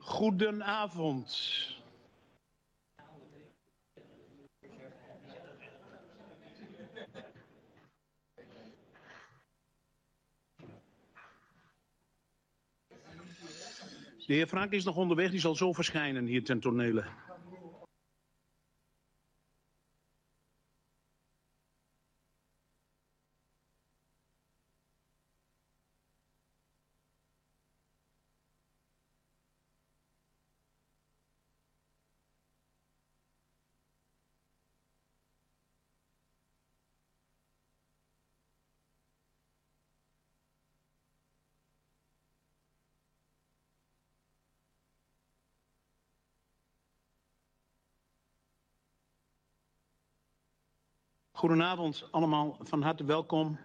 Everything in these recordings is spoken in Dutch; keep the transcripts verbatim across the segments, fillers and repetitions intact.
Goedenavond. De heer Frank is nog onderweg, die zal zo verschijnen hier ten tonele. Goedenavond allemaal, van harte welkom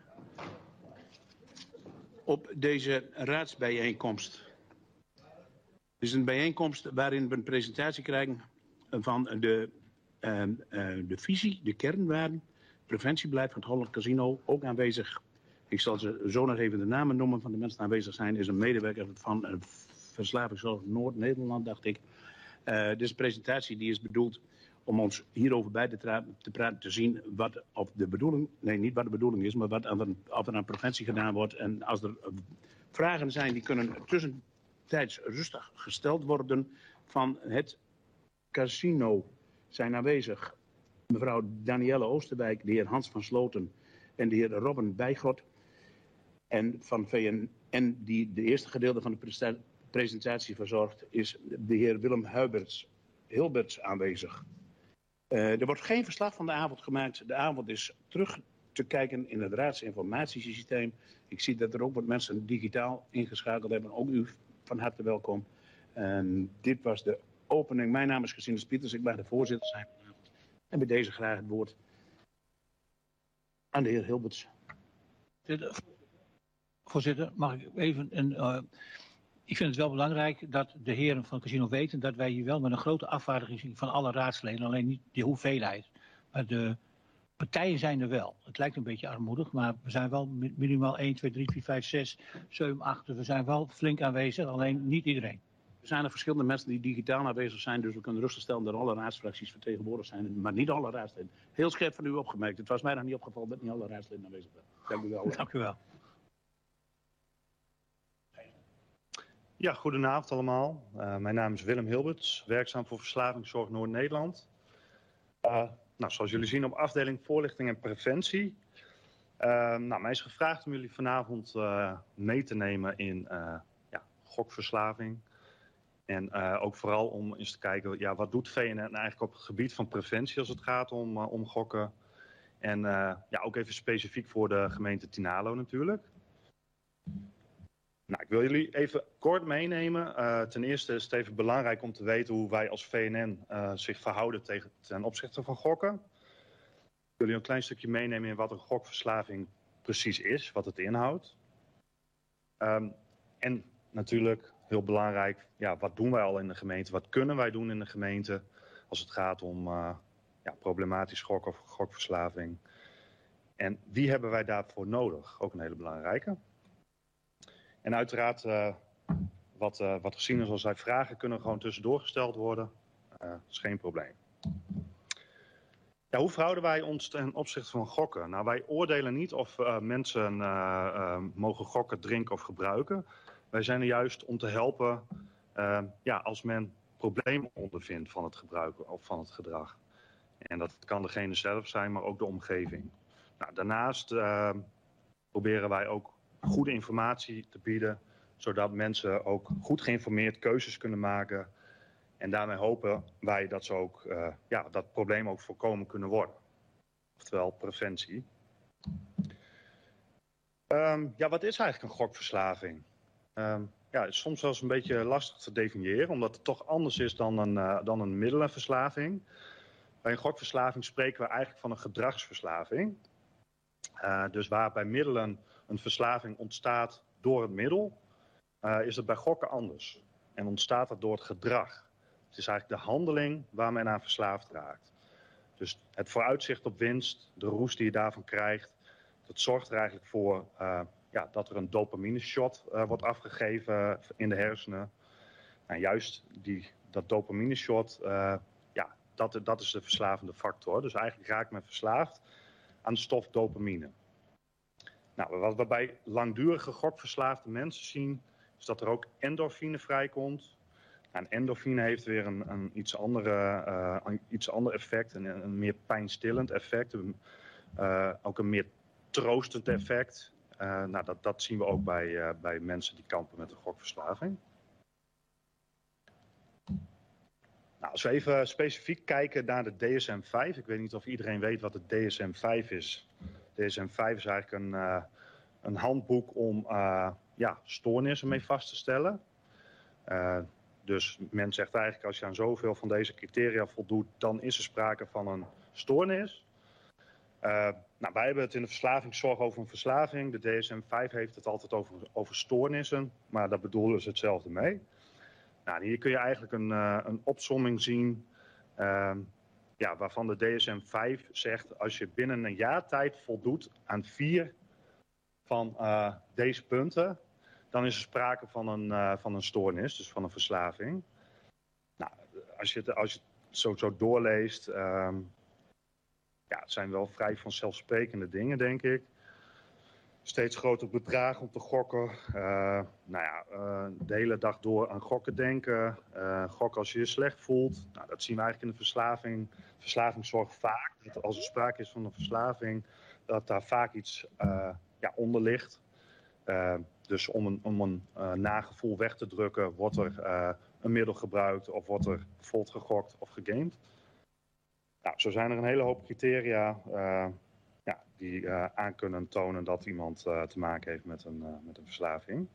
op deze raadsbijeenkomst. Het is een bijeenkomst waarin we een presentatie krijgen van de, uh, uh, de visie, de kernwaarden, preventiebeleid van het Holland Casino, ook aanwezig. Ik zal ze zo nog even de namen noemen van de mensen die aanwezig zijn. Is een medewerker van uh, Verslavingszorg Noord-Nederland, dacht ik. Uh, deze presentatie die is bedoeld om ons hierover bij te, te praten, te zien wat of de bedoeling, nee niet wat de bedoeling is, maar wat aan, of er aan preventie gedaan wordt. En als er vragen zijn die kunnen tussentijds rustig gesteld worden van het casino, zijn aanwezig mevrouw Danielle Oosterwijk, de heer Hans van Sloten en de heer Robin Bijgod. En van V N N, die de eerste gedeelte van de presentatie verzorgt, is de heer Willem Huiberts, Hilberts aanwezig. Uh, er wordt geen verslag van de avond gemaakt. De avond is terug te kijken in het raadsinformatiesysteem. Ik zie dat er ook wat mensen digitaal ingeschakeld hebben. Ook u van harte welkom. Uh, dit was de opening. Mijn naam is Gesine Pieters. Ik mag de voorzitter zijn. En bij deze graag het woord aan de heer Hilberts. Voorzitter, mag ik even een... Uh... Ik vind het wel belangrijk dat de heren van het casino weten dat wij hier wel met een grote afvaardiging zien van alle raadsleden. Alleen niet de hoeveelheid. Maar de partijen zijn er wel. Het lijkt een beetje armoedig, maar we zijn wel minimaal één, twee, drie, vier, vijf, zes, zeven, acht. We zijn wel flink aanwezig, alleen niet iedereen. Er zijn er verschillende mensen die digitaal aanwezig zijn, dus we kunnen rustig stellen dat alle raadsfracties vertegenwoordigd zijn, maar niet alle raadsleden. Heel scherp van u opgemerkt. Het was mij nog niet opgevallen dat niet alle raadsleden aanwezig waren. Dank u wel. Dank u wel. Ja, goedenavond allemaal. Uh, mijn naam is Willem Hilberts, werkzaam voor Verslavingszorg Noord-Nederland. Uh, nou, zoals jullie zien op afdeling voorlichting en preventie. Uh, nou, mij is gevraagd om jullie vanavond uh, mee te nemen in uh, ja, gokverslaving. En uh, ook vooral om eens te kijken, ja, wat doet V N N eigenlijk op het gebied van preventie als het gaat om, uh, om gokken. En uh, ja, ook even specifiek voor de gemeente Tynaarlo natuurlijk. Nou, ik wil jullie even kort meenemen. Uh, ten eerste is het even belangrijk om te weten hoe wij als V N N uh, zich verhouden tegen, ten opzichte van gokken. Ik wil jullie een klein stukje meenemen in wat een gokverslaving precies is, wat het inhoudt. Um, en natuurlijk, heel belangrijk, ja, wat doen wij al in de gemeente? Wat kunnen wij doen in de gemeente als het gaat om uh, ja, problematisch gokken of gokverslaving? En wie hebben wij daarvoor nodig? Ook een hele belangrijke. En uiteraard, uh, wat, uh, wat gezien is als zij vragen kunnen gewoon tussendoor gesteld worden. Uh, dat is geen probleem. Ja, hoe verhouden wij ons ten opzichte van gokken? Nou, wij oordelen niet of uh, mensen uh, uh, mogen gokken, drinken of gebruiken. Wij zijn er juist om te helpen uh, ja, als men problemen ondervindt van het gebruik of van het gedrag. En dat kan degene zelf zijn, maar ook de omgeving. Nou, daarnaast uh, proberen wij ook goede informatie te bieden, zodat mensen ook goed geïnformeerd keuzes kunnen maken. En daarmee hopen wij dat ze ook uh, ja, dat probleem ook voorkomen kunnen worden. Oftewel preventie. Um, ja, wat is eigenlijk een gokverslaving? Um, ja, het is soms wel eens een beetje lastig te definiëren, omdat het toch anders is dan een, uh, dan een middelenverslaving. Bij een gokverslaving spreken we eigenlijk van een gedragsverslaving. Uh, dus waar bij middelen een verslaving ontstaat door het middel, uh, is het bij gokken anders. En ontstaat dat door het gedrag. Het is eigenlijk de handeling waar men aan verslaafd raakt. Dus het vooruitzicht op winst, de roes die je daarvan krijgt, dat zorgt er eigenlijk voor uh, ja, dat er een dopamine shot uh, wordt afgegeven in de hersenen. Nou, juist die, dat dopamine shot, uh, ja, dat, dat is de verslavende factor. Dus eigenlijk raakt men verslaafd aan de stof dopamine. Nou, wat we bij langdurige gokverslaafde mensen zien, is dat er ook endorfine vrijkomt. Nou, en endorfine heeft weer een, een iets, andere, uh, een iets ander effect, een, een meer pijnstillend effect, een, uh, ook een meer troostend effect. Uh, nou, dat, dat zien we ook bij, uh, bij mensen die kampen met een gokverslaving. Nou, als we even specifiek kijken naar de D S M vijf, ik weet niet of iedereen weet wat de D S M vijf is. D S M vijf is eigenlijk een, uh, een handboek om uh, ja, stoornissen mee vast te stellen. Uh, dus men zegt eigenlijk als je aan zoveel van deze criteria voldoet, dan is er sprake van een stoornis. Uh, nou, wij hebben het in de verslavingszorg over een verslaving. De D S M vijf heeft het altijd over, over stoornissen, maar daar bedoelen ze hetzelfde mee. Nou, hier kun je eigenlijk een, uh, een opsomming zien uh, ja, waarvan de D S M vijf zegt als je binnen een jaar tijd voldoet aan vier van uh, deze punten, dan is er sprake van een, uh, van een stoornis, dus van een verslaving. Nou, als je het, als je het zo, zo doorleest, uh, ja, het zijn wel vrij vanzelfsprekende dingen, denk ik. Steeds groter bedragen om te gokken. Uh, nou ja, uh, de hele dag door aan gokken denken. Uh, gokken als je je slecht voelt. Nou, dat zien we eigenlijk in de verslaving. Verslavingszorg vaak. Dat als er sprake is van een verslaving, dat daar vaak iets uh, ja, onder ligt. Uh, dus om een, om een uh, nagevoel weg te drukken, wordt er uh, een middel gebruikt of wordt er bijvoorbeeld gegokt of gegamed. Nou, zo zijn er een hele hoop criteria uh, ja, die uh, aan kunnen tonen dat iemand uh, te maken heeft met een, uh, met een verslaving.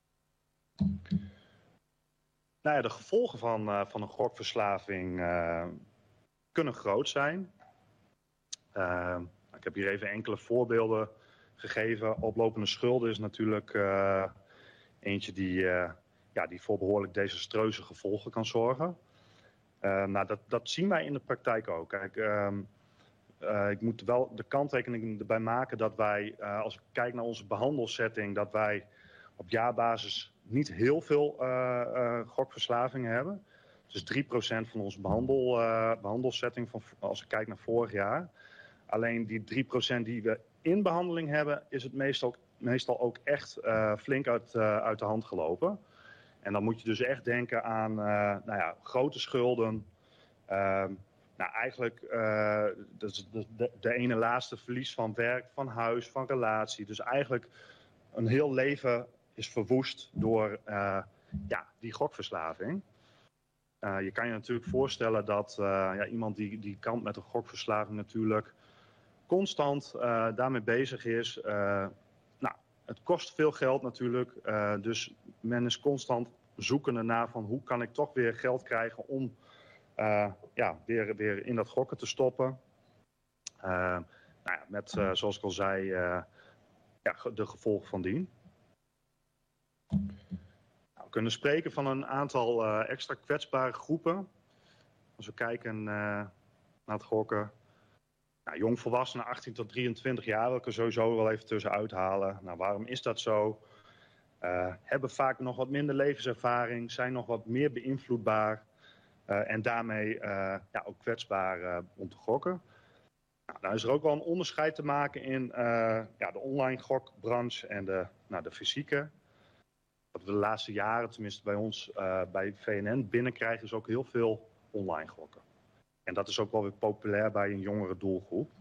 Nou ja, de gevolgen van, uh, van een gokverslaving uh, kunnen groot zijn. Uh, ik heb hier even enkele voorbeelden gegeven. Oplopende schulden is natuurlijk uh, eentje die, uh, ja, die voor behoorlijk desastreuze gevolgen kan zorgen. Uh, nou, dat, dat zien wij in de praktijk ook. Kijk, uh, uh, ik moet wel de kanttekening erbij maken dat wij, uh, als ik kijk naar onze behandelsetting, dat wij op jaarbasis niet heel veel uh, uh, gokverslavingen hebben. Dus drie procent van onze behandel, uh, behandelsetting, van, als ik kijk naar vorig jaar. Alleen die drie procent die we in behandeling hebben, is het meestal, meestal ook echt uh, flink uit, uh, uit de hand gelopen. En dan moet je dus echt denken aan uh, nou ja, grote schulden. Uh, nou, eigenlijk uh, de, de, de ene laatste verlies van werk, van huis, van relatie. Dus eigenlijk een heel leven is verwoest door uh, ja, die gokverslaving. Uh, je kan je natuurlijk voorstellen dat uh, ja, iemand die, die kampt met een gokverslaving natuurlijk constant uh, daarmee bezig is. Uh, nou, het kost veel geld natuurlijk, uh, dus men is constant zoekende naar van hoe kan ik toch weer geld krijgen om uh, ja, weer, weer in dat gokken te stoppen. Uh, nou ja, met, uh, zoals ik al zei, uh, ja, de gevolgen van dien. Nou, we kunnen spreken van een aantal uh, extra kwetsbare groepen. Als we kijken uh, naar het gokken. Nou, jongvolwassenen achttien tot drieëntwintig jaar wil ik er sowieso wel even tussen uithalen. Nou, waarom is dat zo? Uh, hebben vaak nog wat minder levenservaring, zijn nog wat meer beïnvloedbaar uh, en daarmee uh, ja, ook kwetsbaar uh, om te gokken. Nou, nou is er ook wel een onderscheid te maken in uh, ja, de online gokbranche en de, nou, de fysieke. Wat we de laatste jaren, tenminste bij ons uh, bij V N N, binnenkrijgen is ook heel veel online gokken. En dat is ook wel weer populair bij een jongere doelgroep.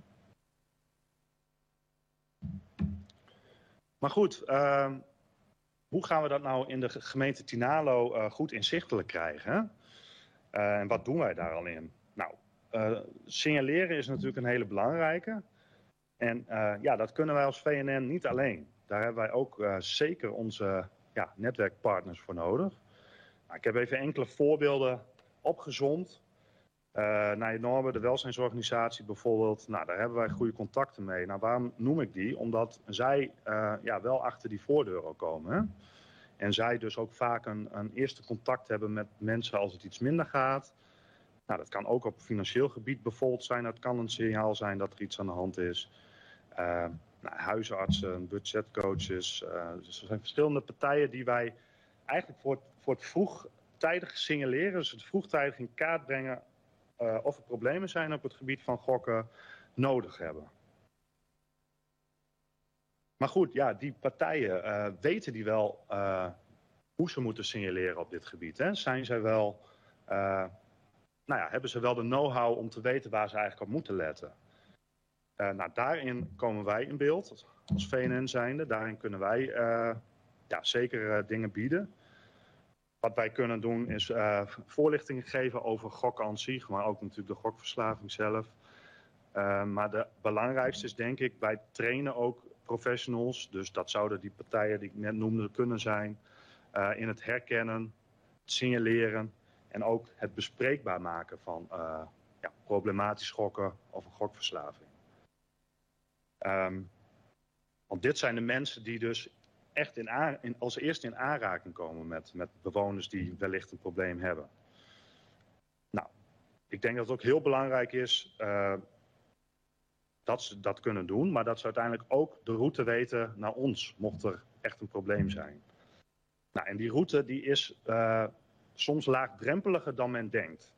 Maar goed, uh, hoe gaan we dat nou in de gemeente Tynaarlo uh, goed inzichtelijk krijgen? Uh, en wat doen wij daar al in? Nou, uh, signaleren is natuurlijk een hele belangrijke. En uh, ja, dat kunnen wij als V N N niet alleen. Daar hebben wij ook uh, zeker onze ja, netwerkpartners voor nodig. Nou, ik heb even enkele voorbeelden opgezomd. Uh, naar Normen, de welzijnsorganisatie bijvoorbeeld, nou, daar hebben wij goede contacten mee. Nou, waarom noem ik die? Omdat zij uh, ja, wel achter die voordeur al komen. Hè? En zij dus ook vaak een, een eerste contact hebben met mensen als het iets minder gaat. Nou, dat kan ook op financieel gebied bijvoorbeeld zijn. Dat kan een signaal zijn dat er iets aan de hand is. Uh, nou, huisartsen, budgetcoaches. Uh, dus er zijn verschillende partijen die wij eigenlijk voor het, voor het vroeg tijdig signaleren, dus het vroegtijdig in kaart brengen uh, of er problemen zijn op het gebied van gokken nodig hebben. Maar goed, ja, die partijen uh, weten die wel uh, hoe ze moeten signaleren op dit gebied. Hè? Zijn zij wel, uh, nou ja, hebben ze wel de know-how om te weten waar ze eigenlijk op moeten letten? Uh, nou, daarin komen wij in beeld als V N N zijnde. Daarin kunnen wij uh, ja, zeker uh, dingen bieden. Wat wij kunnen doen is uh, voorlichtingen geven over gokken aan zich, maar ook natuurlijk de gokverslaving zelf. Uh, maar de belangrijkste is denk ik, wij trainen ook professionals. Dus dat zouden die partijen die ik net noemde kunnen zijn. Uh, in het herkennen, het signaleren en ook het bespreekbaar maken van uh, ja, problematisch gokken of een gokverslaving. Um, want dit zijn de mensen die dus echt in aan, in, als eerste in aanraking komen met, met bewoners die wellicht een probleem hebben. Nou, ik denk dat het ook heel belangrijk is uh, dat ze dat kunnen doen, maar dat ze uiteindelijk ook de route weten naar ons, mocht er echt een probleem zijn. Nou, en die route die is uh, soms laagdrempeliger dan men denkt.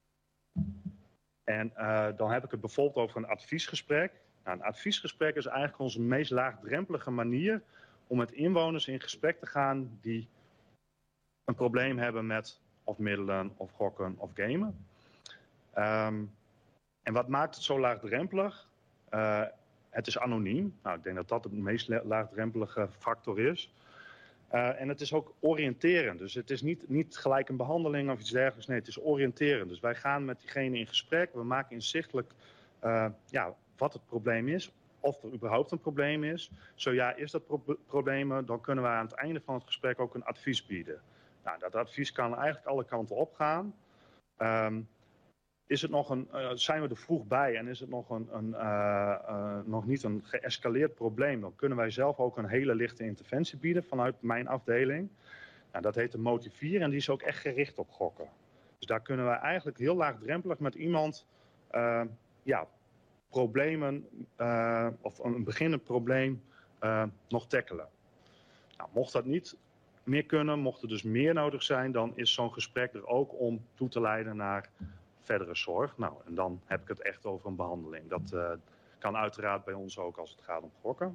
En uh, dan heb ik het bijvoorbeeld over een adviesgesprek. Nou, een adviesgesprek is eigenlijk onze meest laagdrempelige manier om met inwoners in gesprek te gaan die een probleem hebben met of middelen, of gokken, of gamen. Um, en wat maakt het zo laagdrempelig? Uh, het is anoniem. Nou, ik denk dat dat de meest laagdrempelige factor is. Uh, en het is ook oriënterend. Dus het is niet, niet gelijk een behandeling of iets dergelijks. Nee, het is oriënterend. Dus wij gaan met diegene in gesprek. We maken inzichtelijk uh, ja, wat het probleem is. Of er überhaupt een probleem is. Zo ja, is dat pro probleem, dan kunnen we aan het einde van het gesprek ook een advies bieden. Nou, dat advies kan eigenlijk alle kanten opgaan. Um, is het nog een, uh, zijn we er vroeg bij en is het nog, een, een, uh, uh, nog niet een geëscaleerd probleem, dan kunnen wij zelf ook een hele lichte interventie bieden vanuit mijn afdeling. Nou, dat heet de Motivier en die is ook echt gericht op gokken. Dus daar kunnen wij eigenlijk heel laagdrempelig met iemand uh, ja, problemen uh, of een beginnend probleem uh, nog tackelen. Nou, mocht dat niet meer kunnen, mocht er dus meer nodig zijn, dan is zo'n gesprek er ook om toe te leiden naar verdere zorg. Nou, en dan heb ik het echt over een behandeling. Dat uh, kan uiteraard bij ons ook als het gaat om gokken.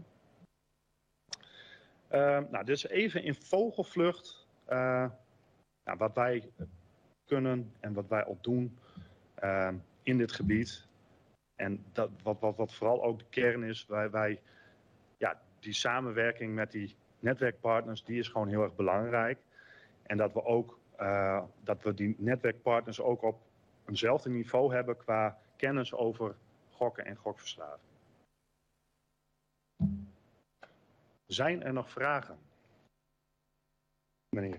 Uh, nou, dit is even in vogelvlucht uh, nou, wat wij kunnen en wat wij al doen uh, in dit gebied. En dat, wat, wat, wat vooral ook de kern is, wij, wij, ja, die samenwerking met die netwerkpartners, die is gewoon heel erg belangrijk. En dat we ook, uh, dat we die netwerkpartners ook op eenzelfde niveau hebben qua kennis over gokken en gokverslaving. Zijn er nog vragen? Meneer.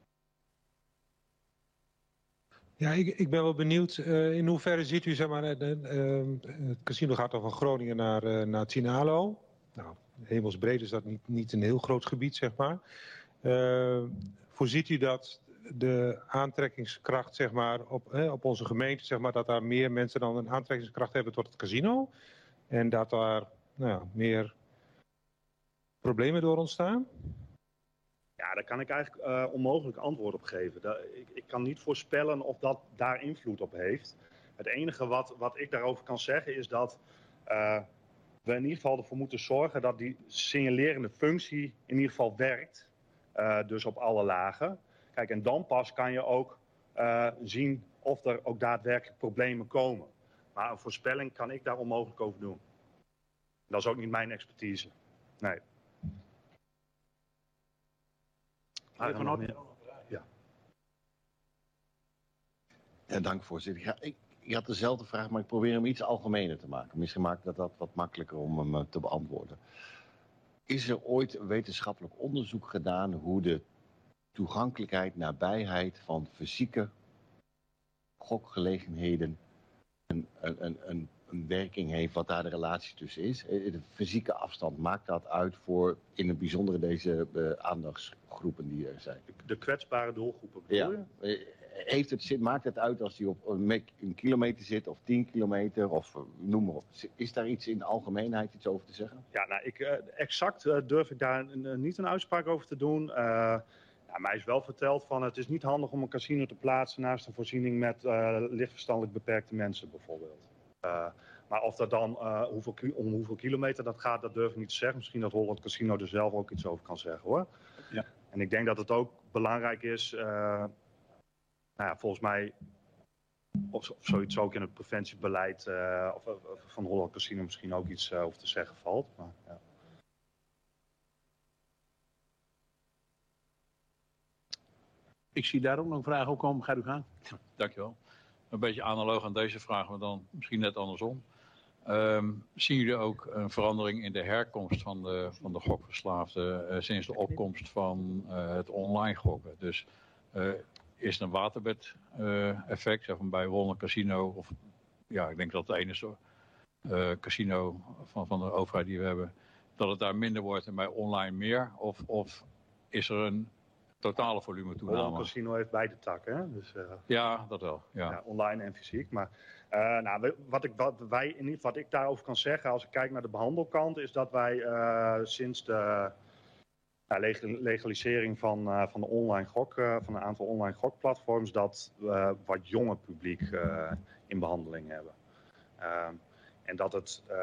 Ja, ik, ik ben wel benieuwd. Uh, in hoeverre ziet u, zeg maar, uh, uh, het casino gaat dan van Groningen naar, uh, naar Tinalo. Nou, hemelsbreed is dat niet, niet een heel groot gebied, zeg maar. Uh, voorziet u dat de aantrekkingskracht, zeg maar, op, eh, op onze gemeente, zeg maar, dat daar meer mensen dan een aantrekkingskracht hebben tot het casino? En dat daar nou ja, meer problemen door ontstaan? Ja, daar kan ik eigenlijk uh, onmogelijk antwoord op geven. Dat, ik, ik kan niet voorspellen of dat daar invloed op heeft. Het enige wat, wat ik daarover kan zeggen is dat uh, we in ieder geval ervoor moeten zorgen dat die signalerende functie in ieder geval werkt. Uh, dus op alle lagen. Kijk, en dan pas kan je ook uh, zien of er ook daadwerkelijk problemen komen. Maar een voorspelling kan ik daar onmogelijk over doen. Dat is ook niet mijn expertise. Nee. Ah, Van Ort. Ja. Ja, dank voorzitter. Ja, ik, ik had dezelfde vraag, maar ik probeer hem iets algemener te maken. Misschien maakt dat dat wat makkelijker om hem uh, te beantwoorden. Is er ooit wetenschappelijk onderzoek gedaan hoe de toegankelijkheid, nabijheid van fysieke gokgelegenheden een, een, een, een werking heeft, wat daar de relatie tussen is? De fysieke afstand, maakt dat uit voor in het bijzondere deze uh, aandachtsgroepen die er zijn? De kwetsbare doelgroepen bedoel ja. je? Heeft het, maakt het uit als die op een, een kilometer zit of tien kilometer of noem maar op? Is daar iets in de algemeenheid iets over te zeggen? Ja, nou, ik, uh, exact uh, durf ik daar uh, niet een uitspraak over te doen. Uh, Ja, mij is wel verteld van het is niet handig om een casino te plaatsen naast een voorziening met uh, lichtverstandelijk beperkte mensen bijvoorbeeld. Uh, maar of dat dan uh, hoeveel, om hoeveel kilometer dat gaat, dat durf ik niet te zeggen. Misschien dat Holland Casino er zelf ook iets over kan zeggen hoor. Ja. En ik denk dat het ook belangrijk is, uh, nou ja, volgens mij, of, of zoiets ook in het preventiebeleid uh, of, of van Holland Casino misschien ook iets uh, over te zeggen valt. Maar, ja. Ik zie daar ook nog een vraag ook om. Gaat u gaan? Dankjewel. Een beetje analoog aan deze vraag, maar dan misschien net andersom. Um, zien jullie ook een verandering in de herkomst van de, van de gokverslaafden uh, sinds de opkomst van uh, het online gokken? Dus uh, is het een waterbed uh, effect, zeg maar bij Holland Casino, of ja, ik denk dat het de enige uh, casino van, van de overheid die we hebben, dat het daar minder wordt en bij online meer? Of, of is er een totale volume toename? Holland Casino heeft beide takken, hè? Dus, uh, ja, dat wel. Ja. Ja, online en fysiek. Maar uh, nou, wat, ik, wat, wij, in ieder geval, wat ik daarover kan zeggen, als ik kijk naar de behandelkant, is dat wij uh, sinds de uh, legalisering van, uh, van, de online gok, uh, van een aantal online gokplatforms, dat we wat jonger publiek uh, in behandeling hebben. Uh, en dat het, uh,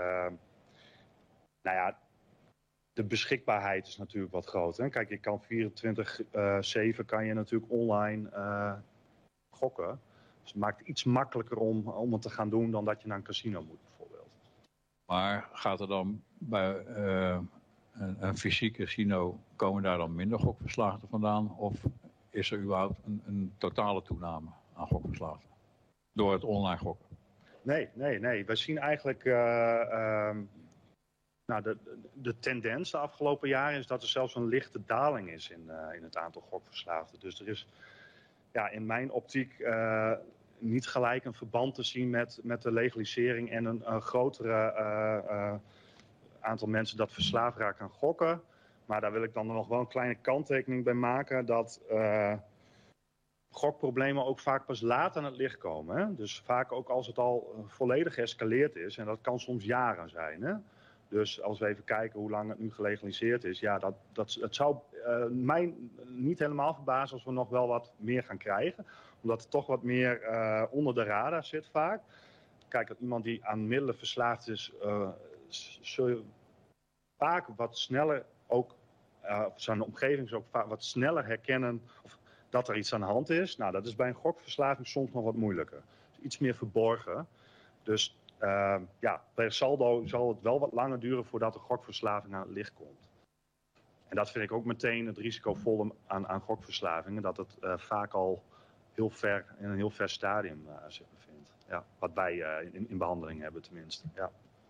nou ja, de beschikbaarheid is natuurlijk wat groter. Hè? Kijk, je kan vierentwintig zeven kan je natuurlijk online uh, gokken. Dus het maakt het iets makkelijker om, om het te gaan doen dan dat je naar een casino moet bijvoorbeeld. Maar gaat er dan bij uh, een, een fysiek casino, komen daar dan minder gokverslaafden vandaan? Of is er überhaupt een, een totale toename aan gokverslaafden? Door het online gokken? Nee, nee, nee. We zien eigenlijk... Uh, uh, Nou, de, de tendens de afgelopen jaren is dat er zelfs een lichte daling is in, uh, in het aantal gokverslaafden. Dus er is ja, in mijn optiek uh, niet gelijk een verband te zien met, met de legalisering en een, een grotere uh, uh, aantal mensen dat verslaafd raken aan gokken. Maar daar wil ik dan nog wel een kleine kanttekening bij maken dat uh, gokproblemen ook vaak pas laat aan het licht komen. Hè? Dus vaak ook als het al uh, volledig geëscaleerd is en dat kan soms jaren zijn. Hè? Dus als we even kijken hoe lang het nu gelegaliseerd is, ja, dat, dat, het zou uh, mij niet helemaal verbazen als we nog wel wat meer gaan krijgen. Omdat het toch wat meer uh, onder de radar zit vaak. Kijk, dat iemand die aan middelen verslaafd is, uh, zul je vaak wat sneller ook, uh, zijn omgeving ook vaak wat sneller herkennen of dat er iets aan de hand is. Nou, dat is bij een gokverslaving soms nog wat moeilijker. Dus iets meer verborgen. Dus Uh, ja, per saldo zal het wel wat langer duren voordat de gokverslaving aan het licht komt. En dat vind ik ook meteen het risicovolle aan, aan gokverslavingen, dat het uh, vaak al heel ver, in een heel ver stadium uh, zich bevindt. Ja, wat wij uh, in, in behandeling hebben tenminste. Ja.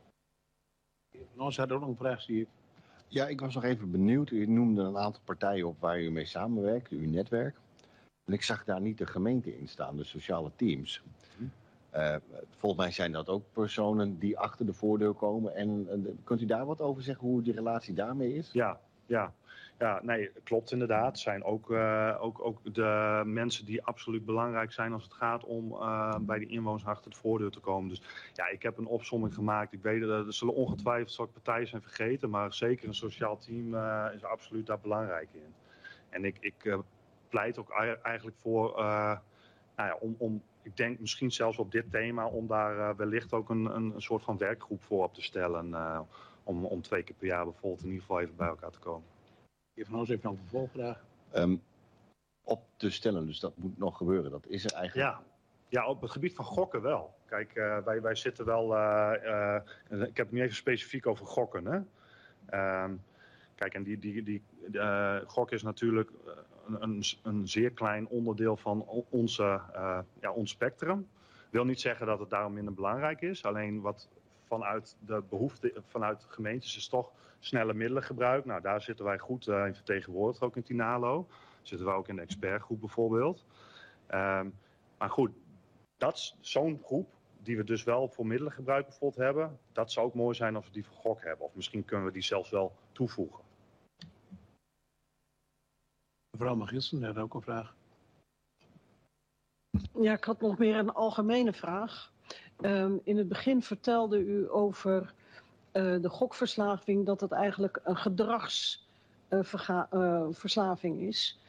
Ons had ook nog een vraag, zie ik. Ja, ik was nog even benieuwd. U noemde een aantal partijen op waar u mee samenwerkt, uw netwerk. En ik zag daar niet de gemeente in staan, de sociale teams. Uh, volgens mij zijn dat ook personen die achter de voordeur komen. En uh, kunt u daar wat over zeggen hoe die relatie daarmee is? Ja, ja. Ja, nee, klopt inderdaad. Het zijn ook, uh, ook, ook de mensen die absoluut belangrijk zijn als het gaat om uh, bij de inwoners achter de voordeur te komen. Dus ja, ik heb een opsomming gemaakt. Ik weet dat er zullen ongetwijfeld zulke partijen zijn vergeten, maar zeker een sociaal team uh, is absoluut daar belangrijk in. En ik, ik uh, pleit ook eigenlijk voor, uh, nou ja, om, om, ik denk misschien zelfs op dit thema, om daar uh, wellicht ook een, een, een soort van werkgroep voor op te stellen. Uh, om, om twee keer per jaar bijvoorbeeld in ieder geval even bij elkaar te komen. Van ons heeft nog een vervolgvraag. Um, op te stellen, dus dat moet nog gebeuren. Dat is er eigenlijk. Ja, ja, op het gebied van gokken wel. Kijk, uh, wij, wij zitten wel. Uh, uh, ik heb het nu even specifiek over gokken. Hè? Uh, kijk, en die, die, die uh, gok is natuurlijk een, een, een zeer klein onderdeel van onze, uh, ja, ons spectrum. Wil niet zeggen dat het daarom minder belangrijk is. Alleen wat vanuit de behoefte, vanuit de gemeentes is toch snelle middelen gebruik. Nou, daar zitten wij goed uh, in vertegenwoordigd, ook in Tinalo. Zitten we ook in de expertgroep bijvoorbeeld. Um, maar goed, dat is zo'n groep die we dus wel voor middelengebruik bijvoorbeeld hebben. Dat zou ook mooi zijn als we die voor gok hebben. Of misschien kunnen we die zelfs wel toevoegen. Mevrouw Magielsen had ook een vraag. Ja, ik had nog meer een algemene vraag. Um, in het begin vertelde u over uh, de gokverslaving, dat het eigenlijk een gedragsverslaving uh, uh, is.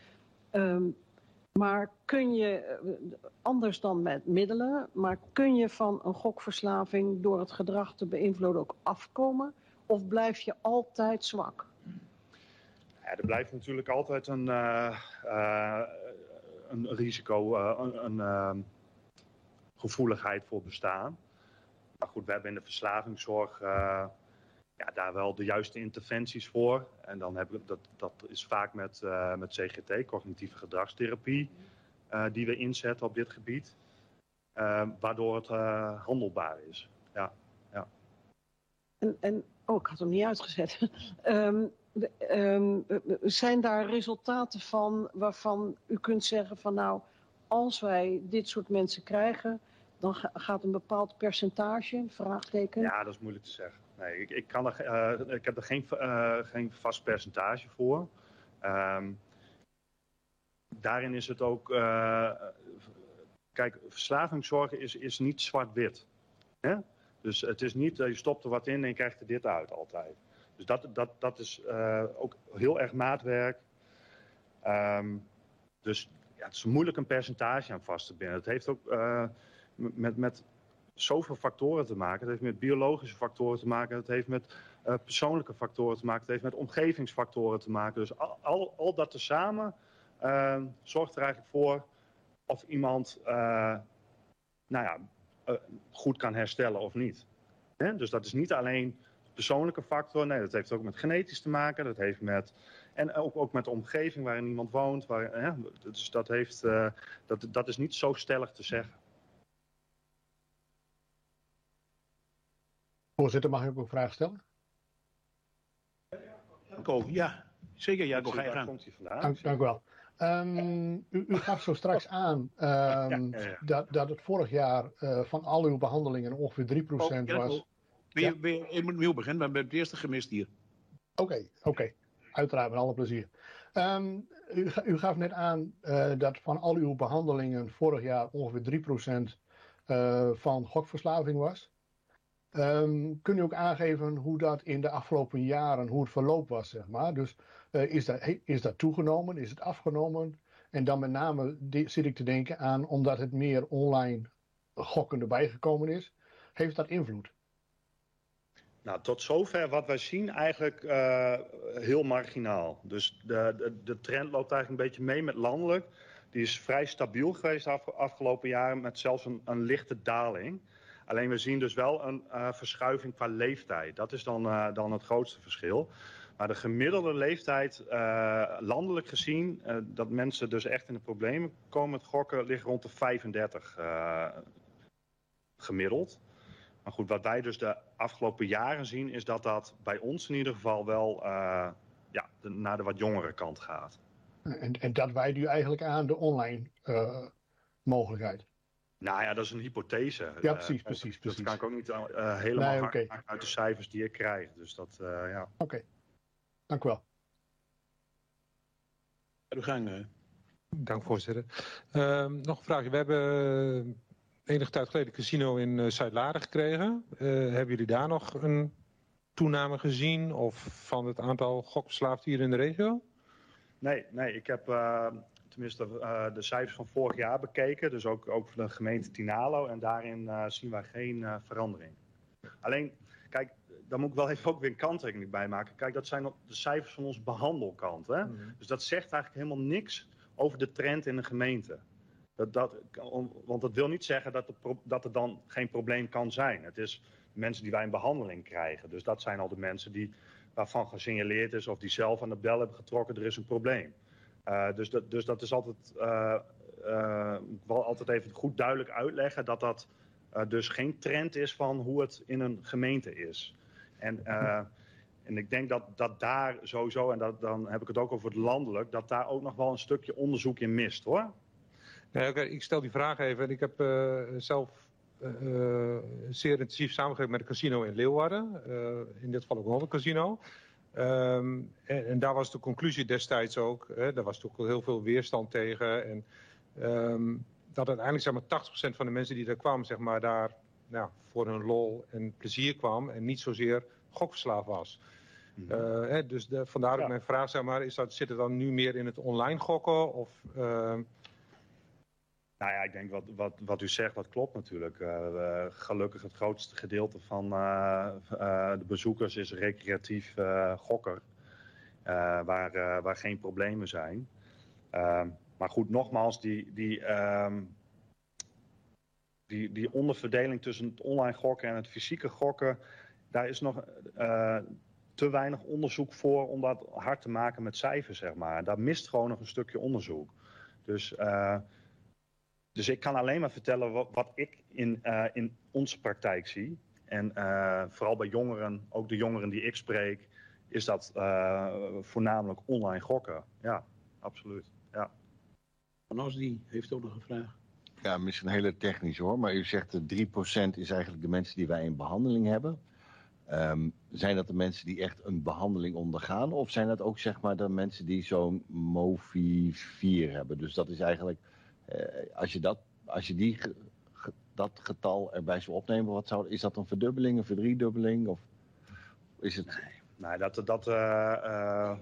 Um, maar kun je, anders dan met middelen, maar kun je van een gokverslaving door het gedrag te beïnvloeden ook afkomen? Of blijf je altijd zwak? Ja, er blijft natuurlijk altijd een, uh, uh, een risico, uh, een, een uh, gevoeligheid voor bestaan. Maar goed, we hebben in de verslavingszorg uh, ja, daar wel de juiste interventies voor. En dan hebben we, dat, dat is vaak met, uh, met C G T, cognitieve gedragstherapie, uh, die we inzetten op dit gebied. Uh, waardoor het uh, handelbaar is. Ja, ja. En, en, oh, ik had hem niet uitgezet. um, um, zijn daar resultaten van waarvan u kunt zeggen van nou, als wij dit soort mensen krijgen, dan gaat een bepaald percentage, vraagteken? Ja, dat is moeilijk te zeggen. Nee, ik, ik, kan er, uh, ik heb er geen, uh, geen vast percentage voor. Um, daarin is het ook... Uh, kijk, verslavingszorg is, is niet zwart-wit. Hè? Dus het is niet, uh, je stopt er wat in en je krijgt er dit uit altijd. Dus dat, dat, dat is uh, ook heel erg maatwerk. Um, dus ja, het is moeilijk een percentage aan vast te binden. Het heeft ook uh, met... met zoveel factoren te maken. Het heeft met biologische factoren te maken. Het heeft met uh, persoonlijke factoren te maken. Het heeft met omgevingsfactoren te maken. Dus al, al, al dat tezamen uh, zorgt er eigenlijk voor of iemand uh, nou ja, uh, goed kan herstellen of niet. Hè? Dus dat is niet alleen persoonlijke factor. Nee, dat heeft ook met genetisch te maken. Dat heeft met... En ook, ook met de omgeving waarin iemand woont. Waar, hè? Dus dat, heeft, uh, dat, dat is niet zo stellig te zeggen. Voorzitter, mag ik ook een vraag stellen? Janko, ja, zeker Janko, ga je gang. Komt hij vandaan? Dank, dank u wel. Um, u, u gaf zo straks aan um, ja, ja, ja. Dat, dat het vorig jaar uh, van al uw behandelingen ongeveer drie procent oh, was. Wil je, wil je, je moet nieuw beginnen, we hebben het eerste gemist hier. Oké, okay, oké. Okay. Uiteraard met alle plezier. Um, u, u gaf net aan uh, dat van al uw behandelingen vorig jaar ongeveer drie procent uh, van gokverslaving was. Um, kun je ook aangeven hoe dat in de afgelopen jaren, hoe het verloop was, zeg maar. Dus uh, is, dat, is dat toegenomen, is het afgenomen? En dan met name de, zit ik te denken aan, omdat het meer online gokken erbij gekomen is, heeft dat invloed? Nou, tot zover wat wij zien eigenlijk uh, heel marginaal. Dus de, de, de trend loopt eigenlijk een beetje mee met landelijk. Die is vrij stabiel geweest de af, afgelopen jaren met zelfs een, een lichte daling. Alleen we zien dus wel een uh, verschuiving qua leeftijd. Dat is dan, uh, dan het grootste verschil. Maar de gemiddelde leeftijd, uh, landelijk gezien, uh, dat mensen dus echt in de problemen komen met gokken, ligt rond de vijfendertig uh, gemiddeld. Maar goed, wat wij dus de afgelopen jaren zien, is dat dat bij ons in ieder geval wel uh, ja, de, naar de wat jongere kant gaat. En, en dat wijdt u eigenlijk aan de online uh, mogelijkheid? Nou ja, dat is een hypothese. Ja, precies, uh, precies, dat precies. kan ik ook niet uh, helemaal nee, okay. hard uit de cijfers die ik krijg. Dus dat, uh, ja. Oké, okay. Dank u wel. We gaan. Uh... Dank, voorzitter. Uh, nog een vraagje. We hebben uh, enige tijd geleden een casino in uh, Zuid-Laren gekregen. Uh, hebben jullie daar nog een toename gezien of van het aantal gokverslaafden hier in de regio? Nee, nee, ik heb... Uh... tenminste uh, de cijfers van vorig jaar bekeken. Dus ook, ook voor de gemeente Tinalo. En daarin uh, zien wij geen uh, verandering. Alleen, kijk, daar moet ik wel even ook weer een kanttekening bij maken. Kijk, dat zijn de cijfers van onze behandelkant. Hè? Mm-hmm. Dus dat zegt eigenlijk helemaal niks over de trend in de gemeente. Dat, dat, want dat wil niet zeggen dat, de, dat er dan geen probleem kan zijn. Het is de mensen die wij in behandeling krijgen. Dus dat zijn al de mensen die, waarvan gesignaleerd is of die zelf aan de bel hebben getrokken, er is een probleem. Uh, dus, dat, dus dat is altijd, uh, uh, ik wil altijd even goed duidelijk uitleggen dat dat uh, dus geen trend is van hoe het in een gemeente is. En, uh, en ik denk dat, dat daar sowieso, en dat, dan heb ik het ook over het landelijk, dat daar ook nog wel een stukje onderzoek in mist, hoor. Nee, okay, ik stel die vraag even. Ik heb uh, zelf uh, zeer intensief samengewerkt met een casino in Leeuwarden. Uh, in dit geval ook een ander casino. Um, en, en daar was de conclusie destijds ook, hè, daar was toch heel veel weerstand tegen. En um, dat uiteindelijk zeg maar tachtig procent van de mensen die daar kwamen, zeg maar, daar nou, voor hun lol en plezier kwam en niet zozeer gokverslaafd was. Mhm. Uh, hè, dus de, vandaar ook Ja. mijn vraag, zeg maar, is dat, zit het dan nu meer in het online gokken? Of, uh... Nou ja, ik denk wat, wat, wat u zegt, dat klopt natuurlijk. Uh, uh, gelukkig het grootste gedeelte van uh, uh, de bezoekers is recreatief uh, gokker. Uh, waar, uh, waar geen problemen zijn. Uh, maar goed, nogmaals, die, die, um, die, die onderverdeling tussen het online gokken en het fysieke gokken, daar is nog uh, te weinig onderzoek voor om dat hard te maken met cijfers, zeg maar. Daar mist gewoon nog een stukje onderzoek. Dus, uh, dus ik kan alleen maar vertellen wat, wat ik in, uh, in onze praktijk zie. En uh, vooral bij jongeren, ook de jongeren die ik spreek, is dat uh, voornamelijk online gokken. Ja, absoluut. Ja. Van Osdie heeft ook nog een vraag. Ja, misschien heel technisch hoor, maar u zegt dat drie procent is eigenlijk de mensen die wij in behandeling hebben. Um, zijn dat de mensen die echt een behandeling ondergaan? Of zijn dat ook zeg maar de mensen die zo'n M O V I vier hebben? Dus dat is eigenlijk, uh, als je, dat, als je die ge, ge, dat getal erbij zou opnemen, wat zou, is dat een verdubbeling, een verdriedubbeling? Of is het... Nee, nee dat, dat, uh, uh,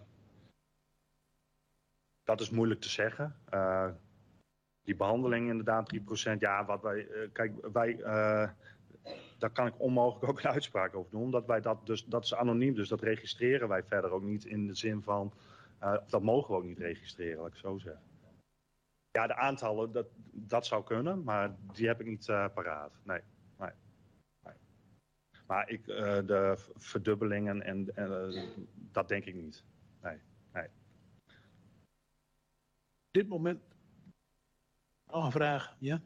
dat is moeilijk te zeggen. Uh, die behandeling inderdaad drie procent. Ja, wat wij, uh, kijk, wij... Uh, daar kan ik onmogelijk ook een uitspraak over doen. Omdat wij dat dus, dat is anoniem, dus dat registreren wij verder ook niet in de zin van, uh, of dat mogen we ook niet registreren, laat ik zo zeggen. Ja, de aantallen, dat, dat zou kunnen, maar die heb ik niet uh, paraat. Nee, nee, nee. Maar ik, uh, de verdubbelingen, en, uh, dat denk ik niet. Nee, nee. Op dit moment nog een vraag, ja?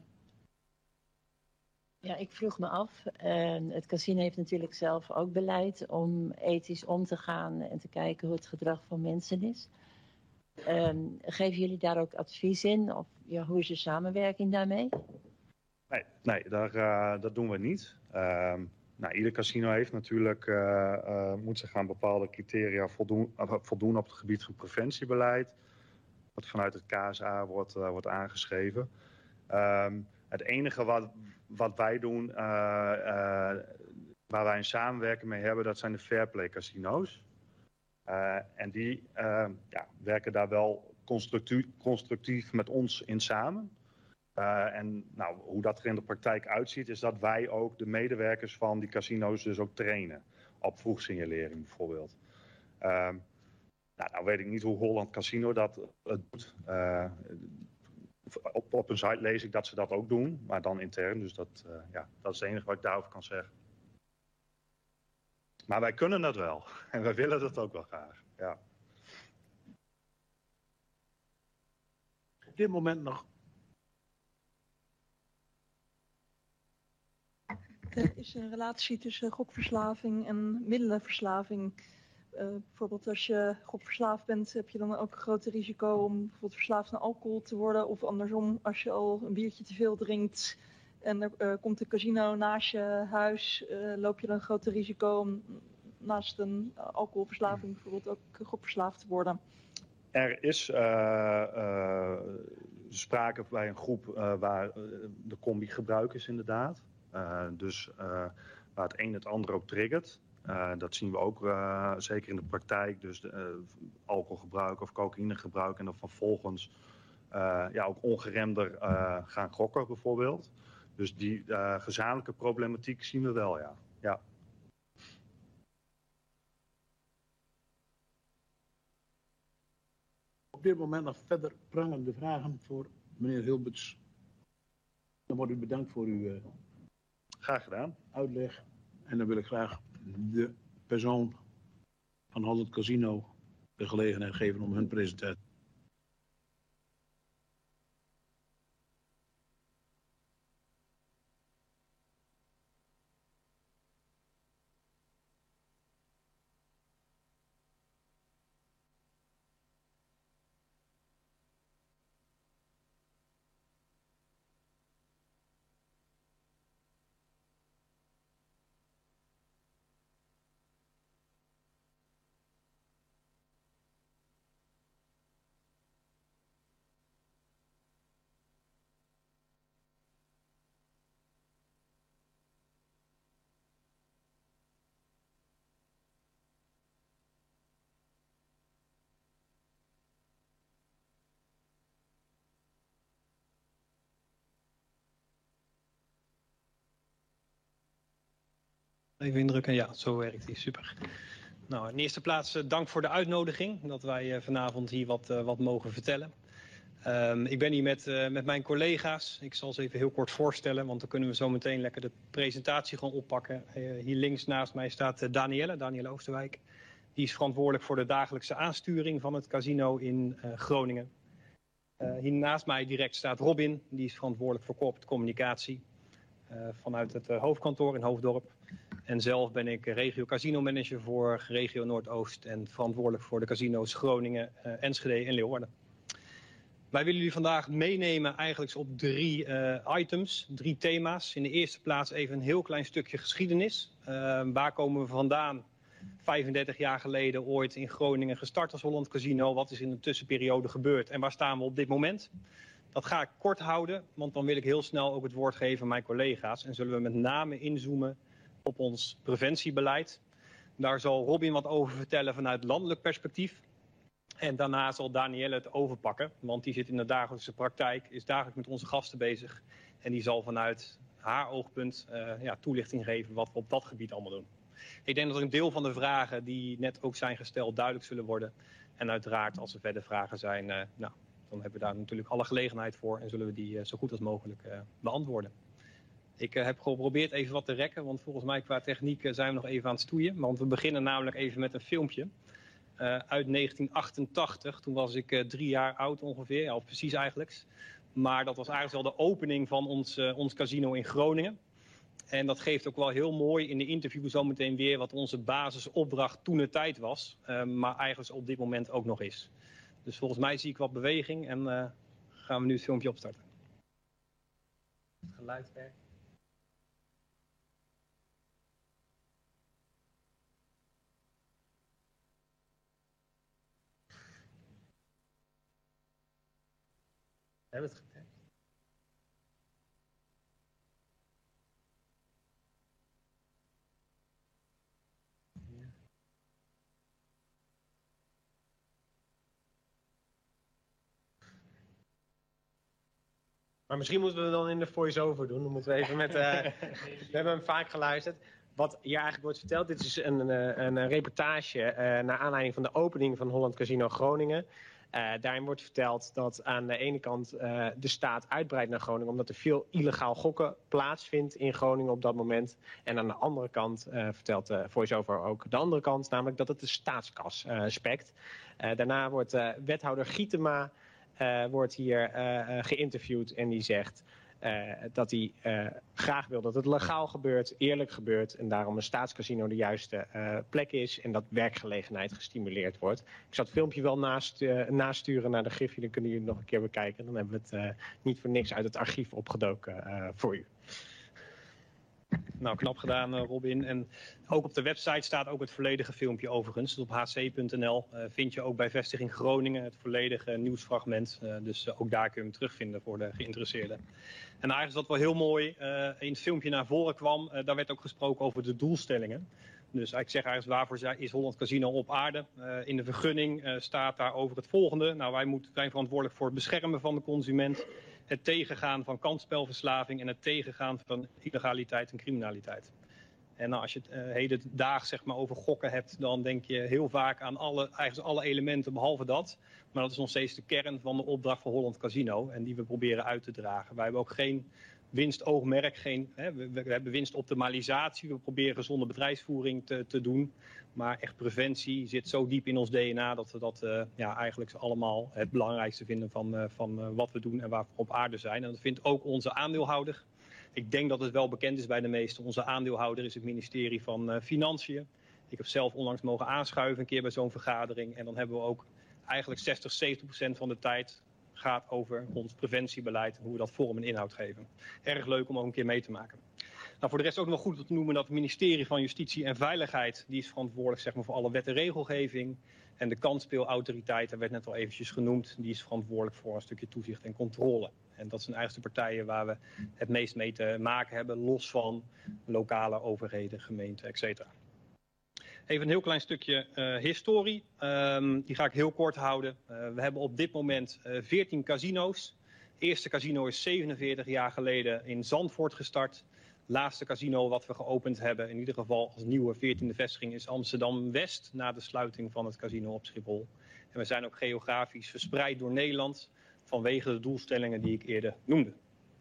Ja, ik vroeg me af, uh, het casino heeft natuurlijk zelf ook beleid om ethisch om te gaan en te kijken hoe het gedrag van mensen is. Uh, geven jullie daar ook advies in? Of ja, hoe is je samenwerking daarmee? Nee, nee daar, uh, dat doen we niet. Uh, nou, ieder casino heeft natuurlijk, uh, uh, moet zich aan bepaalde criteria voldoen, uh, voldoen op het gebied van preventiebeleid. Wat vanuit het K S A wordt, uh, wordt aangeschreven. Um, het enige wat, wat wij doen, uh, uh, waar wij een samenwerking mee hebben, dat zijn de Fairplay casino's. Uh, en die uh, ja, werken daar wel constructief, constructief met ons in samen. Uh, en nou, hoe dat er in de praktijk uitziet, is dat wij ook de medewerkers van die casino's dus ook trainen. Op vroegsignalering bijvoorbeeld. Uh, nou, nou weet ik niet hoe Holland Casino dat uh, doet. Uh, Op, op een site lees ik dat ze dat ook doen, maar dan intern. Dus dat, uh, ja, dat is het enige wat ik daarover kan zeggen. Maar wij kunnen dat wel. En wij willen dat ook wel graag. Ja. Op dit moment nog. Er is een relatie tussen gokverslaving en middelenverslaving. Uh, bijvoorbeeld als je gokverslaafd bent, heb je dan ook een groter risico om bijvoorbeeld verslaafd aan alcohol te worden. Of andersom, als je al een biertje te veel drinkt en er uh, komt een casino naast je huis, uh, loop je dan een groter risico om naast een uh, alcoholverslaving bijvoorbeeld ook gokverslaafd te worden. Er is uh, uh, sprake bij een groep uh, waar uh, de combi gebruik is inderdaad. Uh, dus uh, waar het een het ander ook triggert. Uh, dat zien we ook uh, zeker in de praktijk. Dus de, uh, alcoholgebruik of cocaïnegebruik en dan vervolgens uh, ja, ook ongeremder uh, gaan gokken bijvoorbeeld. Dus die uh, gezamenlijke problematiek zien we wel, ja. ja. Op dit moment nog verder prangende vragen voor meneer Hilberts. Dan wordt u bedankt voor uw uh, graag gedaan. Uitleg. En dan wil ik graag de persoon van Holland Casino de gelegenheid geven om hun presentatie. Even indrukken, ja, zo werkt die, super. Nou, in de eerste plaats uh, dank voor de uitnodiging, dat wij uh, vanavond hier wat, uh, wat mogen vertellen. Um, ik ben hier met, uh, met mijn collega's. Ik zal ze even heel kort voorstellen, want dan kunnen we zo meteen lekker de presentatie gewoon oppakken. Uh, hier links naast mij staat uh, Danielle, Danielle Oosterwijk. Die is verantwoordelijk voor de dagelijkse aansturing van het casino in uh, Groningen. Uh, hier naast mij direct staat Robin, die is verantwoordelijk voor corporate communicatie uh, vanuit het uh, hoofdkantoor in Hoofddorp. En zelf ben ik regio casino manager voor regio Noordoost en verantwoordelijk voor de casino's Groningen, uh, Enschede en Leeuwarden. Wij willen jullie vandaag meenemen eigenlijk op drie uh, items, drie thema's. In de eerste plaats even een heel klein stukje geschiedenis. Uh, waar komen we vandaan? vijfendertig jaar geleden ooit in Groningen gestart als Holland Casino. Wat is in de tussenperiode gebeurd en waar staan we op dit moment? Dat ga ik kort houden, want dan wil ik heel snel ook het woord geven aan mijn collega's. En zullen we met name inzoomen op ons preventiebeleid. Daar zal Robin wat over vertellen vanuit landelijk perspectief. En daarna zal Danielle het overpakken, want die zit in de dagelijkse praktijk, is dagelijks met onze gasten bezig. En die zal vanuit haar oogpunt uh, ja, toelichting geven wat we op dat gebied allemaal doen. Ik denk dat er een deel van de vragen die net ook zijn gesteld duidelijk zullen worden. En uiteraard als er verder vragen zijn, uh, nou, dan hebben we daar natuurlijk alle gelegenheid voor en zullen we die uh, zo goed als mogelijk uh, beantwoorden. Ik uh, heb geprobeerd even wat te rekken, want volgens mij qua techniek uh, zijn we nog even aan het stoeien. Want we beginnen namelijk even met een filmpje uh, uit negentien achtentachtig. Toen was ik uh, drie jaar oud ongeveer, ja, of precies eigenlijk. Maar dat was eigenlijk wel de opening van ons, uh, ons casino in Groningen. En dat geeft ook wel heel mooi in de interview zometeen weer wat onze basisopdracht toen de tijd was. Uh, maar eigenlijk op dit moment ook nog is. Dus volgens mij zie ik wat beweging en uh, gaan we nu het filmpje opstarten. Geluid werkt. We hebben het getest. Maar misschien moeten we het dan in de voice-over doen. Dan moeten we even met... Uh, we hebben hem vaak geluisterd. Wat hier eigenlijk wordt verteld, dit is een, een, een reportage uh, naar aanleiding van de opening van Holland Casino Groningen. Uh, daarin wordt verteld dat aan de ene kant uh, de staat uitbreidt naar Groningen, omdat er veel illegaal gokken plaatsvindt in Groningen op dat moment. En aan de andere kant uh, vertelt de voice-over ook de andere kant, namelijk dat het de staatskas uh, spekt. Uh, daarna wordt uh, wethouder Gietema uh, wordt hier uh, geïnterviewd en die zegt uh, dat hij uh, graag wil dat het legaal gebeurt, eerlijk gebeurt en daarom een staatscasino de juiste uh, plek is en dat werkgelegenheid gestimuleerd wordt. Ik zal het filmpje wel naast, uh, nasturen naar de Griffie, dan kunnen jullie het nog een keer bekijken. Dan hebben we het uh, niet voor niks uit het archief opgedoken uh, voor u. Nou, knap gedaan Robin. En ook op de website staat ook het volledige filmpje overigens. Dus op h c punt n l uh, vind je ook bij Vestiging Groningen het volledige nieuwsfragment. Uh, dus uh, ook daar kun je hem terugvinden voor de geïnteresseerden. En eigenlijk is dat wel heel mooi. Uh, in het filmpje naar voren kwam, uh, daar werd ook gesproken over de doelstellingen. Dus ik zeg eigenlijk waarvoor is Holland Casino op aarde. Uh, in de vergunning uh, staat daar over het volgende. Nou, wij moeten, zijn verantwoordelijk voor het beschermen van de consument, het tegengaan van kansspelverslaving en het tegengaan van illegaliteit en criminaliteit. En nou, als je het uh, hedendaags zeg maar, over gokken hebt, dan denk je heel vaak aan alle, eigenlijk alle elementen behalve dat. Maar dat is nog steeds de kern van de opdracht van Holland Casino en die we proberen uit te dragen. Wij hebben ook geen winstoogmerk, geen, hè, we, we hebben winstoptimalisatie. We proberen gezonde bedrijfsvoering te, te doen. Maar echt preventie zit zo diep in ons D N A dat we dat uh, ja, eigenlijk allemaal het belangrijkste vinden van, uh, van uh, wat we doen en waar we op aarde zijn. En dat vindt ook onze aandeelhouder. Ik denk dat het wel bekend is bij de meesten. Onze aandeelhouder is het ministerie van uh, Financiën. Ik heb zelf onlangs mogen aanschuiven een keer bij zo'n vergadering. En dan hebben we ook eigenlijk zestig, zeventig procent van de tijd gaat over ons preventiebeleid en hoe we dat vorm en inhoud geven. Erg leuk om ook een keer mee te maken. Nou, voor de rest ook nog goed te noemen dat het ministerie van Justitie en Veiligheid, die is verantwoordelijk zeg maar, voor alle wet en regelgeving. En de kansspelautoriteit, daar werd net al eventjes genoemd, die is verantwoordelijk voor een stukje toezicht en controle. En dat zijn eigenlijk de partijen waar we het meest mee te maken hebben, los van lokale overheden, gemeenten, et cetera. Even een heel klein stukje uh, historie. Um, die ga ik heel kort houden. Uh, we hebben op dit moment uh, veertien casino's. Het eerste casino is zevenenveertig jaar geleden in Zandvoort gestart. laatste casino wat we geopend hebben, in ieder geval als nieuwe veertiende vestiging, is Amsterdam-West na de sluiting van het casino op Schiphol. En we zijn ook geografisch verspreid door Nederland vanwege de doelstellingen die ik eerder noemde.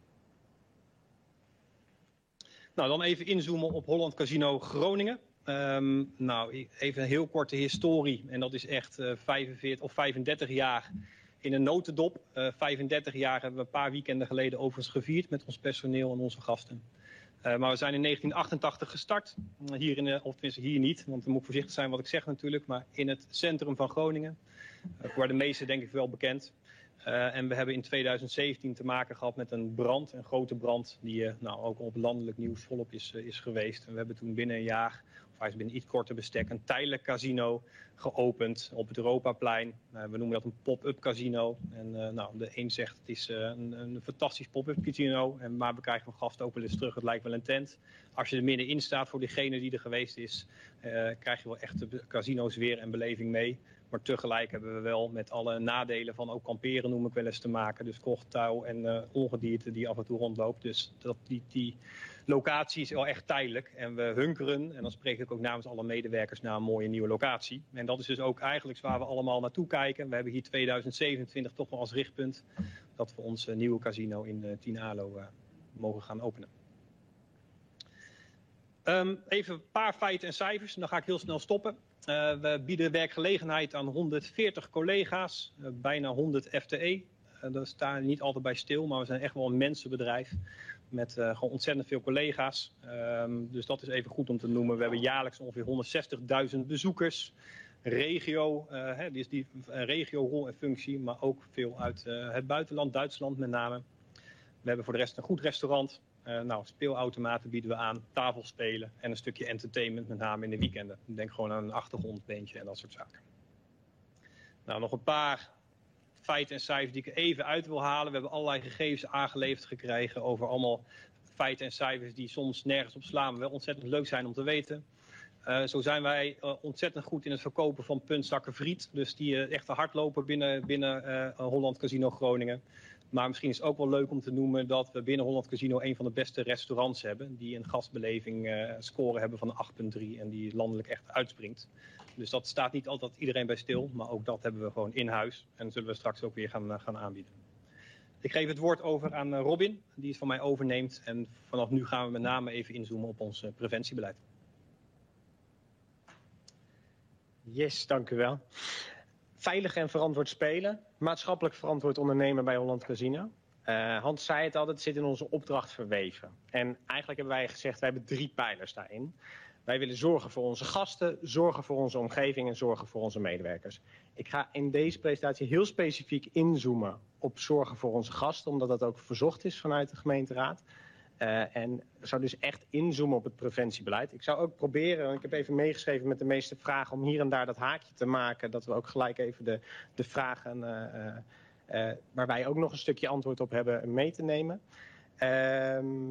Nou, dan even inzoomen op Holland Casino Groningen. Um, nou, even een heel korte historie. En dat is echt uh, vijfenveertig of vijfendertig jaar in een notendop. Uh, vijfendertig jaar hebben we een paar weekenden geleden overigens gevierd met ons personeel en onze gasten. Uh, maar we zijn in negentien achtentachtig gestart. Hier in de, of tenminste hier niet, want dan moet ik voorzichtig zijn wat ik zeg natuurlijk. Maar in het centrum van Groningen. Uh, voor de meesten denk ik wel bekend. Uh, en we hebben in tweeduizend zeventien te maken gehad met een brand, een grote brand, die uh, nou, ook op landelijk nieuws volop is, uh, is geweest. En we hebben toen binnen een jaar, of hij is binnen iets korter bestek, een tijdelijk casino geopend op het Europaplein. Uh, we noemen dat een pop-up casino. En uh, nou, de een zegt het is uh, een, een fantastisch pop-up casino, en, maar we krijgen van gasten ook wel eens terug, het lijkt wel een tent. Als je er middenin staat voor diegene die er geweest is, uh, krijg je wel echt de casino-sfeer en beleving mee. Maar tegelijk hebben we wel met alle nadelen van ook kamperen noem ik wel eens te maken. Dus kocht, touw en uh, ongedierte die af en toe rondloopt. Dus dat, die, die locatie is wel echt tijdelijk. En we hunkeren, en dan spreek ik ook namens alle medewerkers, naar een mooie nieuwe locatie. En dat is dus ook eigenlijk waar we allemaal naartoe kijken. We hebben hier tweeduizend zevenentwintig toch wel als richtpunt dat we ons uh, nieuwe casino in uh, Tien Alo uh, mogen gaan openen. Um, even een paar feiten en cijfers, en dan ga ik heel snel stoppen. Uh, we bieden werkgelegenheid aan honderdveertig collega's, uh, bijna honderd F T E. Uh, daar staan we niet altijd bij stil, maar we zijn echt wel een mensenbedrijf met uh, gewoon ontzettend veel collega's. Um, dus dat is even goed om te noemen. We hebben jaarlijks ongeveer honderdzestigduizend bezoekers. Regio, uh, hè, die is die uh, regiorol en functie, maar ook veel uit uh, het buitenland, Duitsland met name. We hebben voor de rest een goed restaurant. Uh, nou, speelautomaten bieden we aan, tafelspelen en een stukje entertainment, met name in de weekenden. Denk gewoon aan een achtergrondbeentje en dat soort zaken. Nou, nog een paar feiten en cijfers die ik er even uit wil halen. We hebben allerlei gegevens aangeleverd gekregen over allemaal feiten en cijfers die soms nergens op slaan, maar wel ontzettend leuk zijn om te weten. Uh, zo zijn wij uh, ontzettend goed in het verkopen van puntzakken friet. Dus die uh, echt hardlopen binnen, binnen uh, Holland Casino Groningen. Maar misschien is het ook wel leuk om te noemen dat we binnen Holland Casino een van de beste restaurants hebben. Die een gastbeleving uh, score hebben van acht komma drie en die landelijk echt uitspringt. Dus dat staat niet altijd iedereen bij stil, maar ook dat hebben we gewoon in huis. En dat zullen we straks ook weer gaan, uh, gaan aanbieden. Ik geef het woord over aan uh, Robin, die het van mij overneemt. En vanaf nu gaan we met name even inzoomen op ons uh, preventiebeleid. Yes, dank u wel. Veilig en verantwoord spelen, maatschappelijk verantwoord ondernemen bij Holland Casino. Uh, Hans zei het al, het zit in onze opdracht verweven. En eigenlijk hebben wij gezegd, wij hebben drie pijlers daarin. Wij willen zorgen voor onze gasten, zorgen voor onze omgeving en zorgen voor onze medewerkers. Ik ga in deze presentatie heel specifiek inzoomen op zorgen voor onze gasten, omdat dat ook verzocht is vanuit de gemeenteraad. Uh, en zou dus echt inzoomen op het preventiebeleid. Ik zou ook proberen, ik heb even meegeschreven met de meeste vragen, om hier en daar dat haakje te maken, dat we ook gelijk even de, de vragen uh, uh, waar wij ook nog een stukje antwoord op hebben mee te nemen. Uh,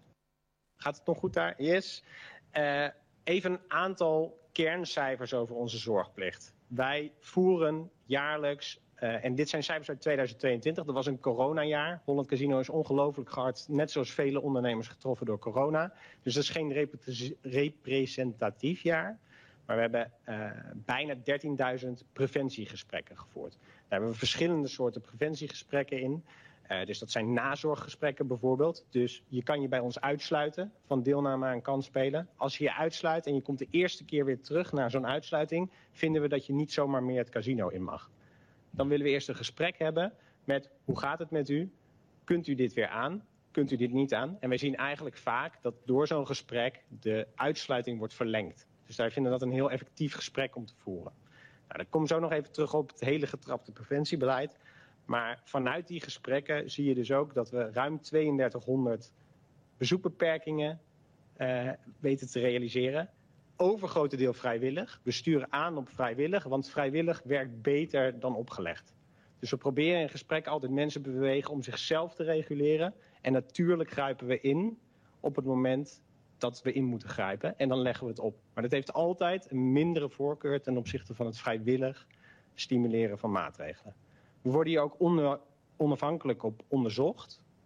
gaat het nog goed daar? Yes. Uh, even een aantal kerncijfers over onze zorgplicht. Wij voeren jaarlijks, uh, en dit zijn cijfers uit tweeduizend tweeëntwintig, dat was een coronajaar. Holland Casino is ongelooflijk hard, net zoals vele ondernemers, getroffen door corona. Dus dat is geen repre- representatief jaar. Maar we hebben uh, bijna dertienduizend preventiegesprekken gevoerd. Daar hebben we verschillende soorten preventiegesprekken in. Uh, dus dat zijn nazorggesprekken bijvoorbeeld. Dus je kan je bij ons uitsluiten van deelname aan kansspelen. Als je je uitsluit en je komt de eerste keer weer terug naar zo'n uitsluiting, vinden we dat je niet zomaar meer het casino in mag. Dan willen we eerst een gesprek hebben met hoe gaat het met u? Kunt u dit weer aan? Kunt u dit niet aan? En wij zien eigenlijk vaak dat door zo'n gesprek de uitsluiting wordt verlengd. Dus wij vinden dat een heel effectief gesprek om te voeren. Nou, dan kom ik zo nog even terug op het hele getrapte preventiebeleid. Maar vanuit die gesprekken zie je dus ook dat we ruim tweeëndertighonderd bezoekbeperkingen uh, weten te realiseren. Overgrote deel vrijwillig. We sturen aan op vrijwillig, want vrijwillig werkt beter dan opgelegd. Dus we proberen in gesprek altijd mensen te bewegen om zichzelf te reguleren. En natuurlijk grijpen we in op het moment dat we in moeten grijpen. En dan leggen we het op. Maar dat heeft altijd een mindere voorkeur ten opzichte van het vrijwillig stimuleren van maatregelen. We worden hier ook on- onafhankelijk op onderzocht.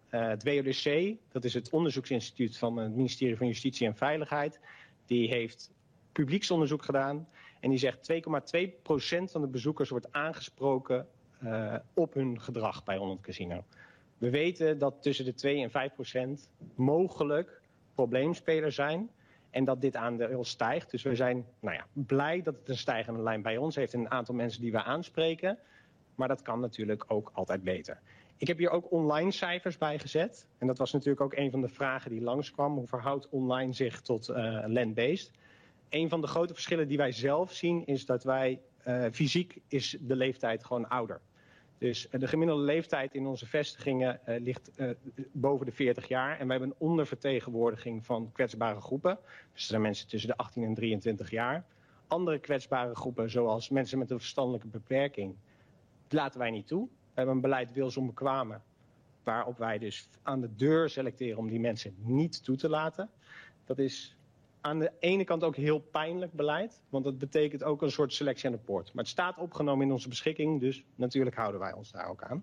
Uh, het W O D C, dat is het onderzoeksinstituut van het ministerie van Justitie en Veiligheid, die heeft publieksonderzoek gedaan en die zegt twee komma twee procent van de bezoekers wordt aangesproken uh, op hun gedrag bij Holland Casino. We weten dat tussen de twee en vijf procent mogelijk probleemspelers zijn en dat dit aandeel stijgt. Dus we zijn nou ja, blij dat het een stijgende lijn bij ons heeft en een aantal mensen die we aanspreken. Maar dat kan natuurlijk ook altijd beter. Ik heb hier ook online cijfers bij gezet. En dat was natuurlijk ook een van de vragen die langskwam. Hoe verhoudt online zich tot uh, land-based? Een van de grote verschillen die wij zelf zien is dat wij uh, fysiek is de leeftijd gewoon ouder. Dus uh, de gemiddelde leeftijd in onze vestigingen uh, ligt uh, boven de veertig jaar. En we hebben een ondervertegenwoordiging van kwetsbare groepen. Dus er zijn mensen tussen de achttien en drieëntwintig jaar. Andere kwetsbare groepen, zoals mensen met een verstandelijke beperking, die laten wij niet toe. We hebben een beleid wils onbekwamen, waarop wij dus aan de deur selecteren om die mensen niet toe te laten. Dat is aan de ene kant ook heel pijnlijk beleid, want dat betekent ook een soort selectie aan de poort. Maar het staat opgenomen in onze beschikking, dus natuurlijk houden wij ons daar ook aan.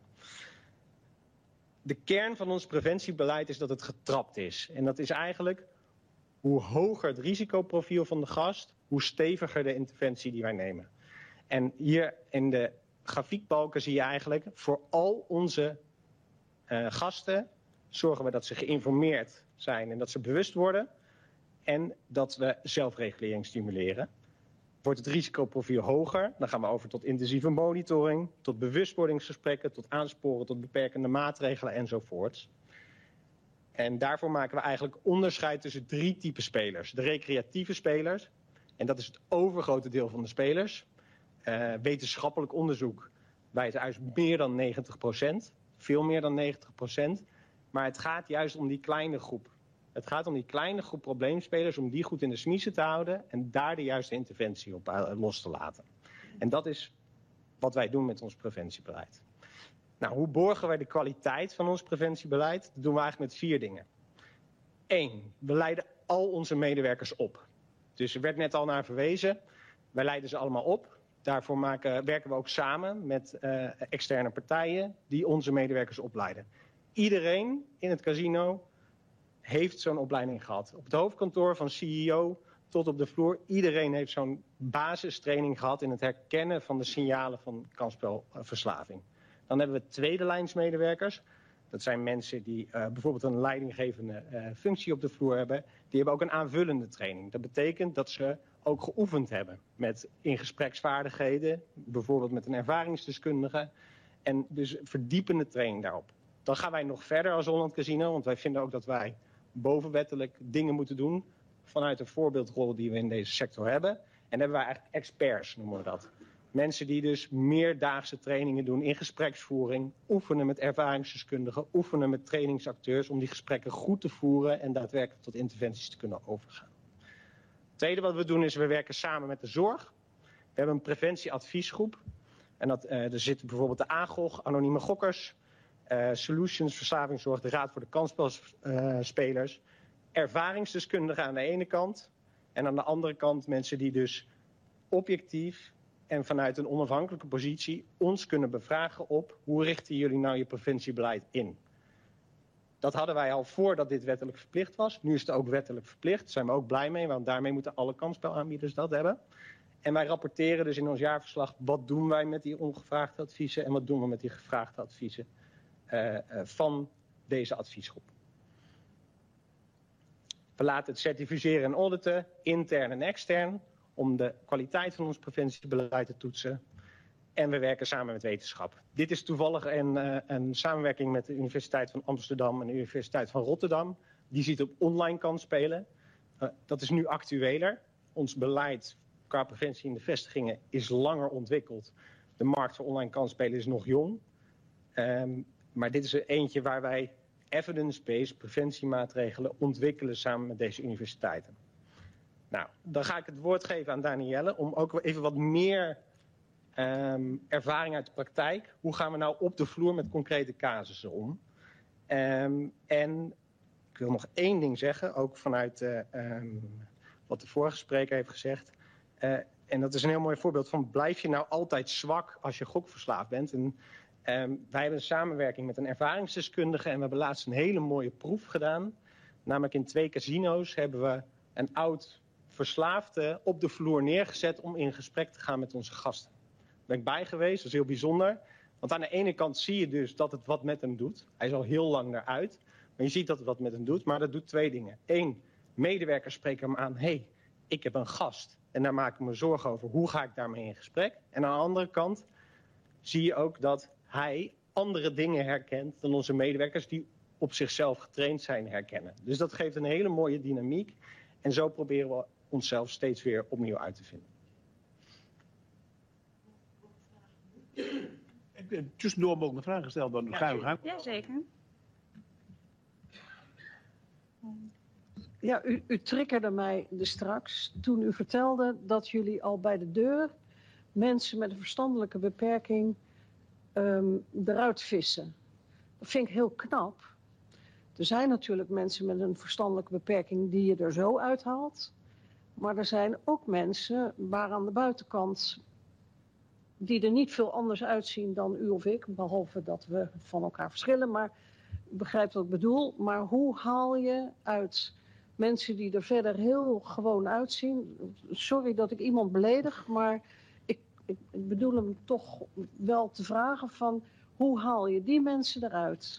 De kern van ons preventiebeleid is dat het getrapt is. En dat is eigenlijk hoe hoger het risicoprofiel van de gast, hoe steviger de interventie die wij nemen. En hier in de grafiekbalken zie je eigenlijk voor al onze uh, gasten zorgen we dat ze geïnformeerd zijn en dat ze bewust worden en dat we zelfregulering stimuleren. Wordt het risicoprofiel hoger, dan gaan we over tot intensieve monitoring, tot bewustwordingsgesprekken, tot aansporen, tot beperkende maatregelen enzovoorts. En daarvoor maken we eigenlijk onderscheid tussen drie typen spelers. De recreatieve spelers, en dat is het overgrote deel van de spelers. Uh, wetenschappelijk onderzoek wijst uit meer dan negentig procent, veel meer dan negentig procent. Maar het gaat juist om die kleine groep. Het gaat om die kleine groep probleemspelers, om die goed in de smiezen te houden en daar de juiste interventie op uh, los te laten. En dat is wat wij doen met ons preventiebeleid. Nou, hoe borgen wij de kwaliteit van ons preventiebeleid? Dat doen we eigenlijk met vier dingen. Eén, we leiden al onze medewerkers op. Dus er werd net al naar verwezen. Wij leiden ze allemaal op. Daarvoor maken, werken we ook samen met uh, externe partijen die onze medewerkers opleiden. Iedereen in het casino heeft zo'n opleiding gehad. Op het hoofdkantoor van C E O tot op de vloer. Iedereen heeft zo'n basistraining gehad in het herkennen van de signalen van kansspelverslaving. Dan hebben we tweede lijnsmedewerkers. Dat zijn mensen die uh, bijvoorbeeld een leidinggevende uh, functie op de vloer hebben. Die hebben ook een aanvullende training. Dat betekent dat ze ook geoefend hebben met ingespreksvaardigheden. Bijvoorbeeld met een ervaringsdeskundige. En dus verdiepende training daarop. Dan gaan wij nog verder als Holland Casino. Want wij vinden ook dat wij bovenwettelijk dingen moeten doen. Vanuit de voorbeeldrol die we in deze sector hebben. En dan hebben wij eigenlijk experts, noemen we dat. Mensen die dus meerdaagse trainingen doen in gespreksvoering, oefenen met ervaringsdeskundigen, oefenen met trainingsacteurs om die gesprekken goed te voeren en daadwerkelijk tot interventies te kunnen overgaan. Het tweede wat we doen is we werken samen met de zorg. We hebben een preventieadviesgroep. En dat, uh, er zitten bijvoorbeeld de A G O G, Anonieme Gokkers, uh, Solutions, Verslavingszorg, de Raad voor de Kansspelspelers, uh, ervaringsdeskundigen aan de ene kant en aan de andere kant mensen die dus objectief en vanuit een onafhankelijke positie ons kunnen bevragen op hoe richten jullie nou je preventiebeleid in. Dat hadden wij al voordat dit wettelijk verplicht was. Nu is het ook wettelijk verplicht. Daar zijn we ook blij mee, want daarmee moeten alle kansspelaanbieders dat hebben. En wij rapporteren dus in ons jaarverslag wat doen wij met die ongevraagde adviezen en wat doen we met die gevraagde adviezen uh, uh, van deze adviesgroep. We laten het certificeren en auditen, intern en extern, om de kwaliteit van ons preventiebeleid te toetsen. En we werken samen met wetenschap. Dit is toevallig een, uh, een samenwerking met de Universiteit van Amsterdam en de Universiteit van Rotterdam. Die ziet op online kansspelen. Uh, dat is nu actueler. Ons beleid qua preventie in de vestigingen is langer ontwikkeld. De markt voor online kansspelen is nog jong. Um, maar dit is er eentje waar wij evidence-based preventiemaatregelen ontwikkelen samen met deze universiteiten. Nou, dan ga ik het woord geven aan Danielle om ook even wat meer um, ervaring uit de praktijk. Hoe gaan we nou op de vloer met concrete casussen om? Um, en ik wil nog één ding zeggen, ook vanuit uh, um, wat de vorige spreker heeft gezegd. Uh, en dat is een heel mooi voorbeeld van blijf je nou altijd zwak als je gokverslaafd bent? En Um, wij hebben een samenwerking met een ervaringsdeskundige en we hebben laatst een hele mooie proef gedaan. Namelijk in twee casino's hebben we een oud verslaafde op de vloer neergezet om in gesprek te gaan met onze gasten. Daar ben ik bij geweest, dat is heel bijzonder. Want aan de ene kant zie je dus dat het wat met hem doet. Hij is al heel lang eruit. Maar je ziet dat het wat met hem doet, maar dat doet twee dingen. Eén, medewerkers spreken hem aan. Hé, hey, ik heb een gast. En daar maak ik me zorgen over. Hoe ga ik daarmee in gesprek? En aan de andere kant zie je ook dat hij andere dingen herkent dan onze medewerkers die op zichzelf getraind zijn herkennen. Dus dat geeft een hele mooie dynamiek. En zo proberen we onszelf steeds weer opnieuw uit te vinden. Tussendoor ook een vraag gesteld, dan ga je gang. Ja, zeker. Ja, u, u triggerde mij dus straks toen u vertelde dat jullie al bij de deur mensen met een verstandelijke beperking um, eruit vissen. Dat vind ik heel knap. Er zijn natuurlijk mensen met een verstandelijke beperking die je er zo uithaalt. Maar er zijn ook mensen waar aan de buitenkant die er niet veel anders uitzien dan u of ik. Behalve dat we van elkaar verschillen. Maar u begrijpt wat ik bedoel. Maar hoe haal je uit mensen die er verder heel gewoon uitzien. Sorry dat ik iemand beledig, maar ik, ik, ik bedoel hem toch wel te vragen van hoe haal je die mensen eruit?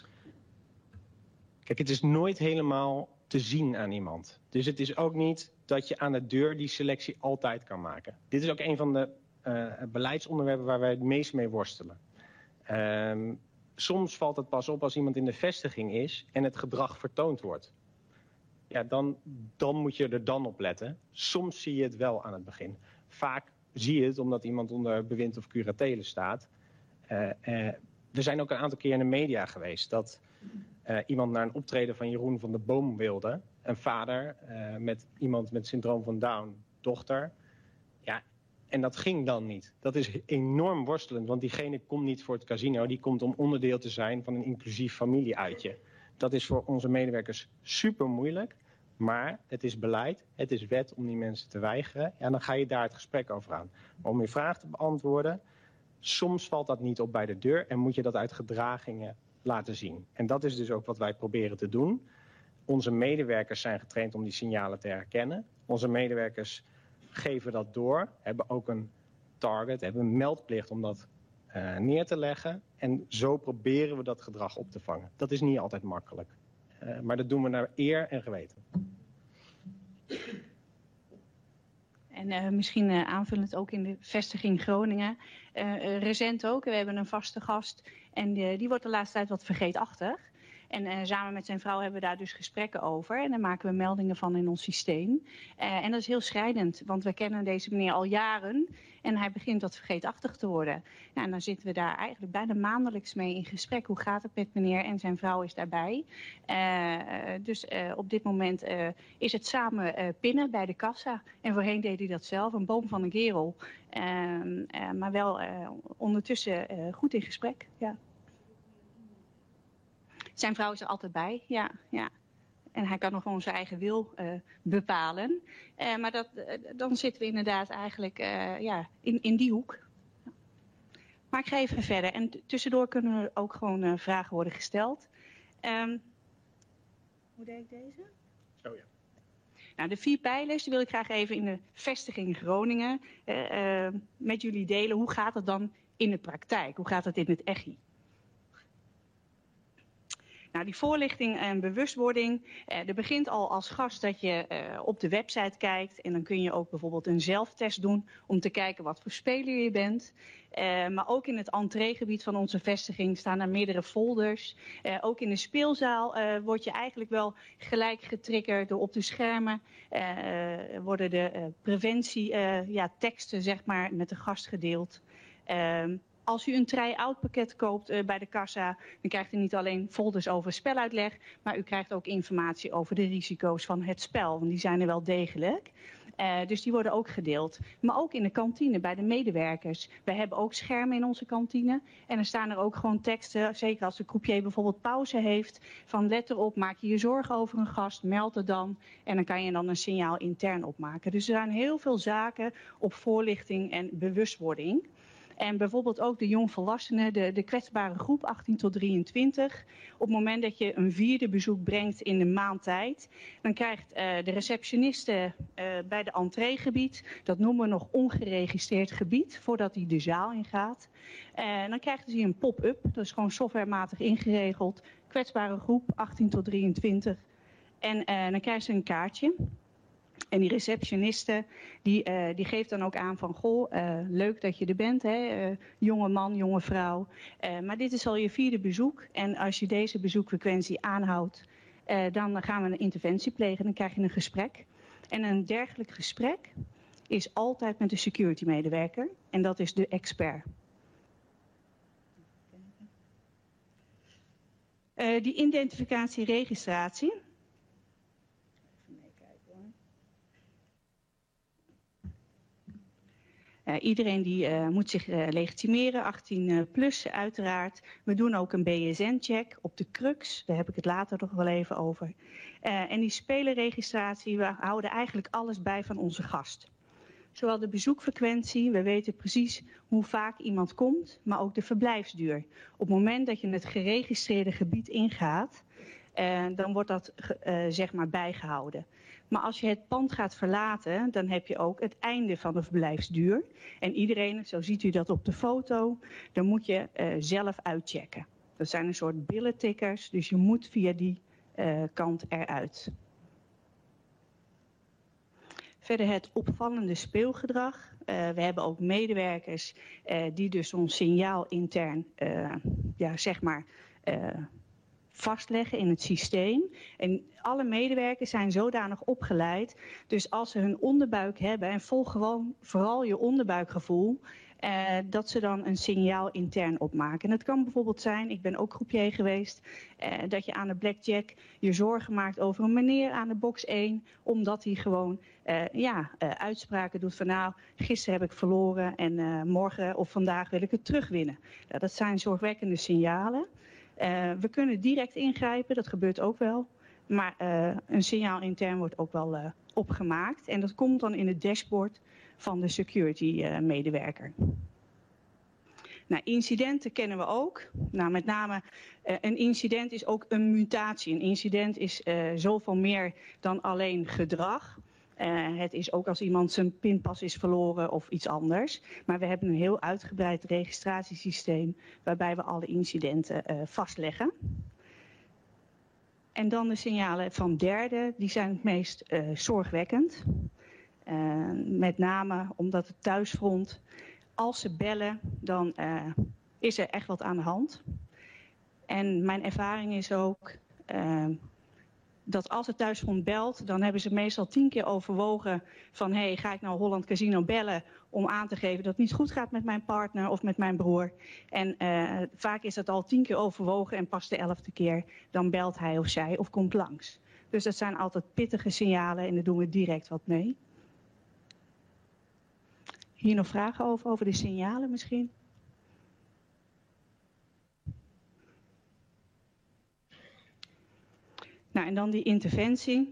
Kijk, het is nooit helemaal te zien aan iemand. Dus het is ook niet dat je aan de deur die selectie altijd kan maken. Dit is ook een van de uh, beleidsonderwerpen waar wij het meest mee worstelen. Um, soms valt het pas op als iemand in de vestiging is en het gedrag vertoond wordt. Ja, dan, dan moet je er dan op letten. Soms zie je het wel aan het begin. Vaak zie je het omdat iemand onder bewind of curatele staat. Uh, uh, er zijn ook een aantal keer in de media geweest dat uh, iemand naar een optreden van Jeroen van der Boom wilde. Een vader uh, met iemand met syndroom van Down, dochter. Ja, en dat ging dan niet. Dat is enorm worstelend, want diegene komt niet voor het casino. Die komt om onderdeel te zijn van een inclusief familieuitje. Dat is voor onze medewerkers super moeilijk. Maar het is beleid, het is wet om die mensen te weigeren. Ja, dan ga je daar het gesprek over aan. Maar om je vraag te beantwoorden, soms valt dat niet op bij de deur en moet je dat uit gedragingen laten zien. En dat is dus ook wat wij proberen te doen. Onze medewerkers zijn getraind om die signalen te herkennen. Onze medewerkers geven dat door, hebben ook een target, hebben een meldplicht om dat uh, neer te leggen. En zo proberen we dat gedrag op te vangen. Dat is niet altijd makkelijk. Uh, maar dat doen we naar eer en geweten. En uh, misschien uh, aanvullend ook in de vestiging Groningen. Uh, uh, recent ook, we hebben een vaste gast en uh, die wordt de laatste tijd wat vergeetachtig. En uh, samen met zijn vrouw hebben we daar dus gesprekken over. En daar maken we meldingen van in ons systeem. Uh, en dat is heel schrijnend, want we kennen deze meneer al jaren. En hij begint wat vergeetachtig te worden. Nou, en dan zitten we daar eigenlijk bijna maandelijks mee in gesprek. Hoe gaat het met meneer? En zijn vrouw is daarbij. Uh, dus uh, op dit moment uh, is het samen uh, pinnen bij de kassa. En voorheen deed hij dat zelf, een boom van een kerel. Uh, uh, maar wel uh, ondertussen uh, goed in gesprek, ja. Zijn vrouw is er altijd bij, ja, ja. En hij kan nog gewoon zijn eigen wil uh, bepalen. Uh, maar dat, uh, dan zitten we inderdaad eigenlijk uh, ja, in, in die hoek. Maar ik ga even verder. En tussendoor kunnen er ook gewoon uh, vragen worden gesteld. Um, hoe deed ik deze? Oh ja. Nou, de vier pijlers die wil ik graag even in de vestiging Groningen uh, uh, met jullie delen. Hoe gaat het dan in de praktijk? Hoe gaat het in het echi? Nou, die voorlichting en bewustwording, eh, er begint al als gast dat je eh, op de website kijkt. En dan kun je ook bijvoorbeeld een zelftest doen om te kijken wat voor speler je bent. Uh, maar ook in het entreegebied van onze vestiging staan er meerdere folders. Uh, ook in de speelzaal uh, word je eigenlijk wel gelijk getriggerd door op de schermen. Uh, worden de uh, preventie uh, ja, teksten zeg maar, met de gast gedeeld. Uh, Als u een try-out pakket koopt uh, bij de kassa, dan krijgt u niet alleen folders over speluitleg, maar u krijgt ook informatie over de risico's van het spel, want die zijn er wel degelijk. Uh, dus die worden ook gedeeld. Maar ook in de kantine bij de medewerkers. We hebben ook schermen in onze kantine. En er staan er ook gewoon teksten, zeker als de croupier bijvoorbeeld pauze heeft, van let erop, maak je je zorgen over een gast, meld het dan. En dan kan je dan een signaal intern opmaken. Dus er zijn heel veel zaken op voorlichting en bewustwording. En bijvoorbeeld ook de jongvolwassenen, de, de kwetsbare groep achttien tot drieëntwintig. Op het moment dat je een vierde bezoek brengt in de maand tijd, dan krijgt uh, de receptioniste uh, bij de entreegebied, dat noemen we nog ongeregistreerd gebied, voordat hij de zaal ingaat. En dan krijgt hij een pop-up, dat is gewoon softwarematig ingeregeld. Kwetsbare groep achttien tot drieëntwintig. En uh, dan krijgt ze een kaartje. En die receptioniste, die, uh, die geeft dan ook aan van, goh, uh, leuk dat je er bent, hè? Uh, jonge man, jonge vrouw. Uh, maar dit is al je vierde bezoek. En als je deze bezoekfrequentie aanhoudt, uh, dan gaan we een interventie plegen. Dan krijg je een gesprek. En een dergelijk gesprek is altijd met de security medewerker. En dat is de expert. Uh, die identificatie-registratie. Uh, iedereen die uh, moet zich uh, legitimeren, achttien plus uiteraard. We doen ook een B S N-check op de crux, daar heb ik het later nog wel even over. Uh, en die spelerregistratie, we houden eigenlijk alles bij van onze gast. Zowel de bezoekfrequentie, we weten precies hoe vaak iemand komt, maar ook de verblijfsduur. Op het moment dat je het geregistreerde gebied ingaat, uh, dan wordt dat uh, zeg maar bijgehouden. Maar als je het pand gaat verlaten, dan heb je ook het einde van de verblijfsduur. En iedereen, zo ziet u dat op de foto, dan moet je uh, zelf uitchecken. Dat zijn een soort billetikkers, dus je moet via die uh, kant eruit. Verder het opvallende speelgedrag. Uh, we hebben ook medewerkers uh, die dus ons signaal intern, uh, ja, zeg maar, uh, vastleggen in het systeem. En alle medewerkers zijn zodanig opgeleid. Dus als ze hun onderbuik hebben, en volg gewoon vooral je onderbuikgevoel, Uh, dat ze dan een signaal intern opmaken. En het kan bijvoorbeeld zijn, ik ben ook groepje geweest, uh, dat je aan de blackjack je zorgen maakt over een meneer aan de box één, omdat hij gewoon uh, ja, uh, uitspraken doet van nou, gisteren heb ik verloren en uh, morgen of vandaag wil ik het terugwinnen. Uh, dat zijn zorgwekkende signalen. Uh, we kunnen direct ingrijpen, dat gebeurt ook wel. Maar uh, een signaal intern wordt ook wel uh, opgemaakt. En dat komt dan in het dashboard van de security uh, medewerker. Nou, incidenten kennen we ook. Nou, met name uh, een incident is ook een mutatie. Een incident is uh, zoveel meer dan alleen gedrag. Uh, het is ook als iemand zijn pinpas is verloren of iets anders. Maar we hebben een heel uitgebreid registratiesysteem waarbij we alle incidenten uh, vastleggen. En dan de signalen van derden, die zijn het meest uh, zorgwekkend. Uh, met name omdat het thuisfront, als ze bellen, dan uh, is er echt wat aan de hand. En mijn ervaring is ook uh, dat als het thuisfront belt, dan hebben ze meestal tien keer overwogen van hé, hey, ga ik nou Holland Casino bellen om aan te geven dat het niet goed gaat met mijn partner of met mijn broer. En uh, vaak is dat al tien keer overwogen en pas de elfde keer dan belt hij of zij of komt langs. Dus dat zijn altijd pittige signalen en daar doen we direct wat mee. Hier nog vragen over, over de signalen misschien? Nou, en dan die interventie.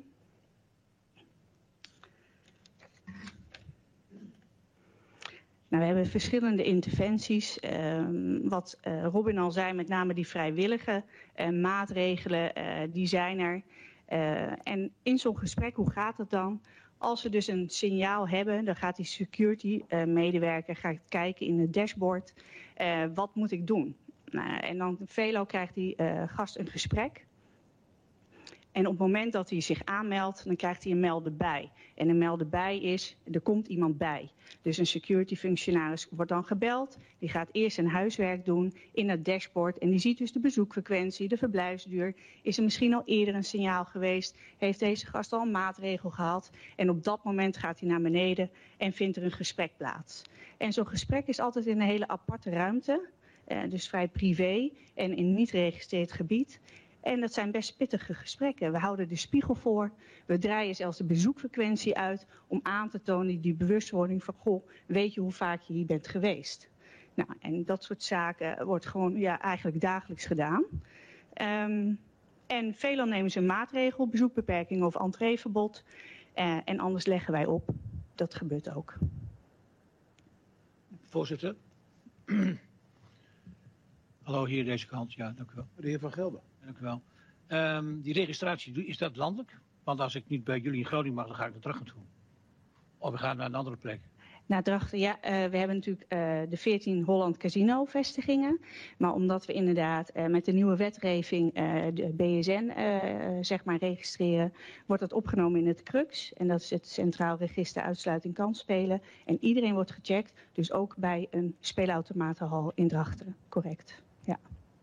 Nou, we hebben verschillende interventies. Uh, wat uh, Robin al zei, met name die vrijwillige uh, maatregelen, uh, die zijn er. Uh, en in zo'n gesprek, hoe gaat het dan? Als we dus een signaal hebben, dan gaat die security uh, medewerker gaat kijken in het dashboard. Uh, wat moet ik doen? Nou, en dan veelal krijgt die uh, gast een gesprek. En op het moment dat hij zich aanmeldt, dan krijgt hij een melden bij. En een melden bij is, er komt iemand bij. Dus een security functionaris wordt dan gebeld. Die gaat eerst zijn huiswerk doen in het dashboard. En die ziet dus de bezoekfrequentie, de verblijfsduur. Is er misschien al eerder een signaal geweest? Heeft deze gast al een maatregel gehad? En op dat moment gaat hij naar beneden en vindt er een gesprek plaats. En zo'n gesprek is altijd in een hele aparte ruimte. Uh, dus vrij privé en in niet geregistreerd gebied. En dat zijn best pittige gesprekken. We houden de spiegel voor. We draaien zelfs de bezoekfrequentie uit om aan te tonen die bewustwording van goh, weet je hoe vaak je hier bent geweest? Nou, en dat soort zaken wordt gewoon ja, eigenlijk dagelijks gedaan. Um, en veelal nemen ze een maatregel, bezoekbeperking of entreeverbod. Uh, en anders leggen wij op. Dat gebeurt ook. Voorzitter. Hallo, hier deze kant. Ja, dank u wel. De heer Van Gelder. Dank u wel. Um, die registratie, is dat landelijk? Want als ik niet bij jullie in Groningen mag, dan ga ik er terug naartoe. Of we gaan naar een andere plek. Nou, Drachten, ja, uh, we hebben natuurlijk uh, de veertien Holland Casino vestigingen. Maar omdat we inderdaad uh, met de nieuwe wetgeving uh, de B S N uh, zeg maar registreren, wordt dat opgenomen in het CRUX. En dat is het Centraal Register Uitsluiting Kansspelen. En iedereen wordt gecheckt, dus ook bij een speelautomatenhal in Drachten. Correct, ja.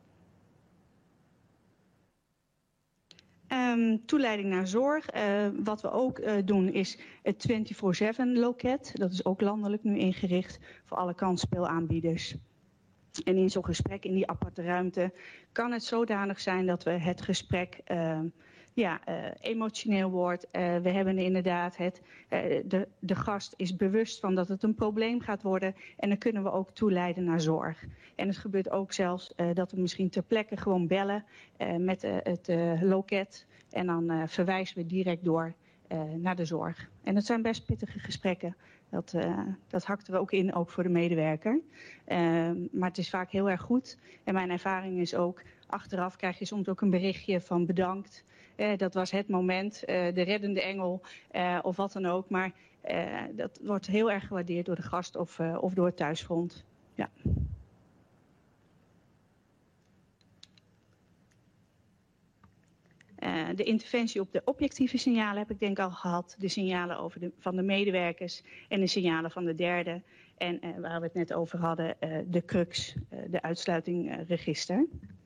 Um, toeleiding naar zorg. Uh, wat we ook uh, doen is het vierentwintig zeven loket. Dat is ook landelijk nu ingericht voor alle kansspeelaanbieders. En in zo'n gesprek in die aparte ruimte kan het zodanig zijn dat we het gesprek uh, ja, uh, emotioneel wordt. Uh, we hebben inderdaad het, uh, de, de gast is bewust van dat het een probleem gaat worden. En dan kunnen we ook toeleiden naar zorg. En het gebeurt ook zelfs uh, dat we misschien ter plekke gewoon bellen uh, met uh, het uh, loket. En dan uh, verwijzen we direct door uh, naar de zorg. En dat zijn best pittige gesprekken. Dat, uh, dat hakt er ook in, ook voor de medewerker. Uh, maar het is vaak heel erg goed. En mijn ervaring is ook, achteraf krijg je soms ook een berichtje van bedankt. Uh, dat was het moment, uh, de reddende engel uh, of wat dan ook. Maar uh, dat wordt heel erg gewaardeerd door de gast of, uh, of door het thuisfront. Ja. Uh, de interventie op de objectieve signalen heb ik denk al gehad. De signalen over de, van de medewerkers en de signalen van de derde. En uh, waar we het net over hadden, uh, de CRUX, uh, de uitsluitingregister.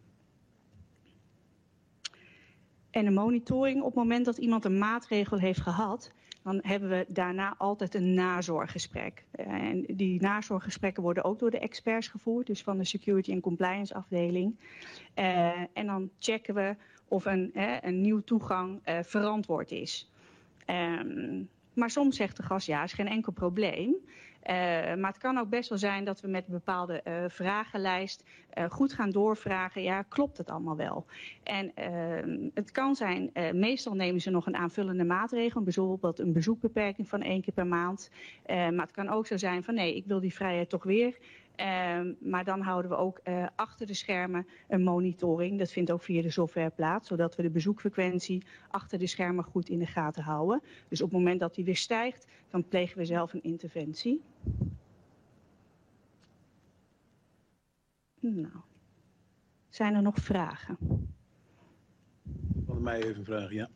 En de monitoring op het moment dat iemand een maatregel heeft gehad, dan hebben we daarna altijd een nazorggesprek. Uh, en die nazorggesprekken worden ook door de experts gevoerd, dus van de Security and Compliance afdeling. Uh, en dan checken we of een, hè, een nieuw toegang uh, verantwoord is. Um, maar soms zegt de gast, ja, is geen enkel probleem. Uh, maar het kan ook best wel zijn dat we met een bepaalde uh, vragenlijst uh, goed gaan doorvragen. Ja, klopt het allemaal wel? En uh, het kan zijn, uh, meestal nemen ze nog een aanvullende maatregel. Bijvoorbeeld een bezoekbeperking van één keer per maand. Uh, maar het kan ook zo zijn van nee, ik wil die vrijheid toch weer. Uh, maar dan houden we ook uh, achter de schermen een monitoring. Dat vindt ook via de software plaats, zodat we de bezoekfrequentie achter de schermen goed in de gaten houden. Dus op het moment dat die weer stijgt, dan plegen we zelf een interventie. Nou, zijn er nog vragen? Van mij even vragen, ja.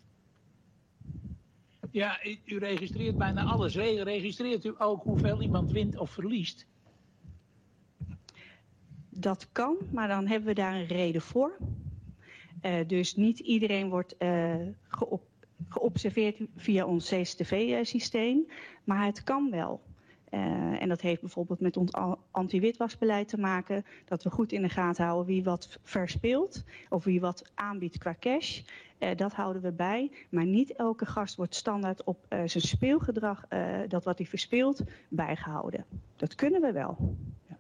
Ja, u registreert bijna alles. Registreert u ook hoeveel iemand wint of verliest? Dat kan, maar dan hebben we daar een reden voor. Uh, dus niet iedereen wordt uh, geop geobserveerd via ons C C T V-systeem, maar het kan wel. Uh, en dat heeft bijvoorbeeld met ons anti-witwasbeleid te maken, dat we goed in de gaten houden wie wat verspeelt of wie wat aanbiedt qua cash. Uh, dat houden we bij, maar niet elke gast wordt standaard op uh, zijn speelgedrag, uh, dat wat hij verspeelt, bijgehouden. Dat kunnen we wel. Ja.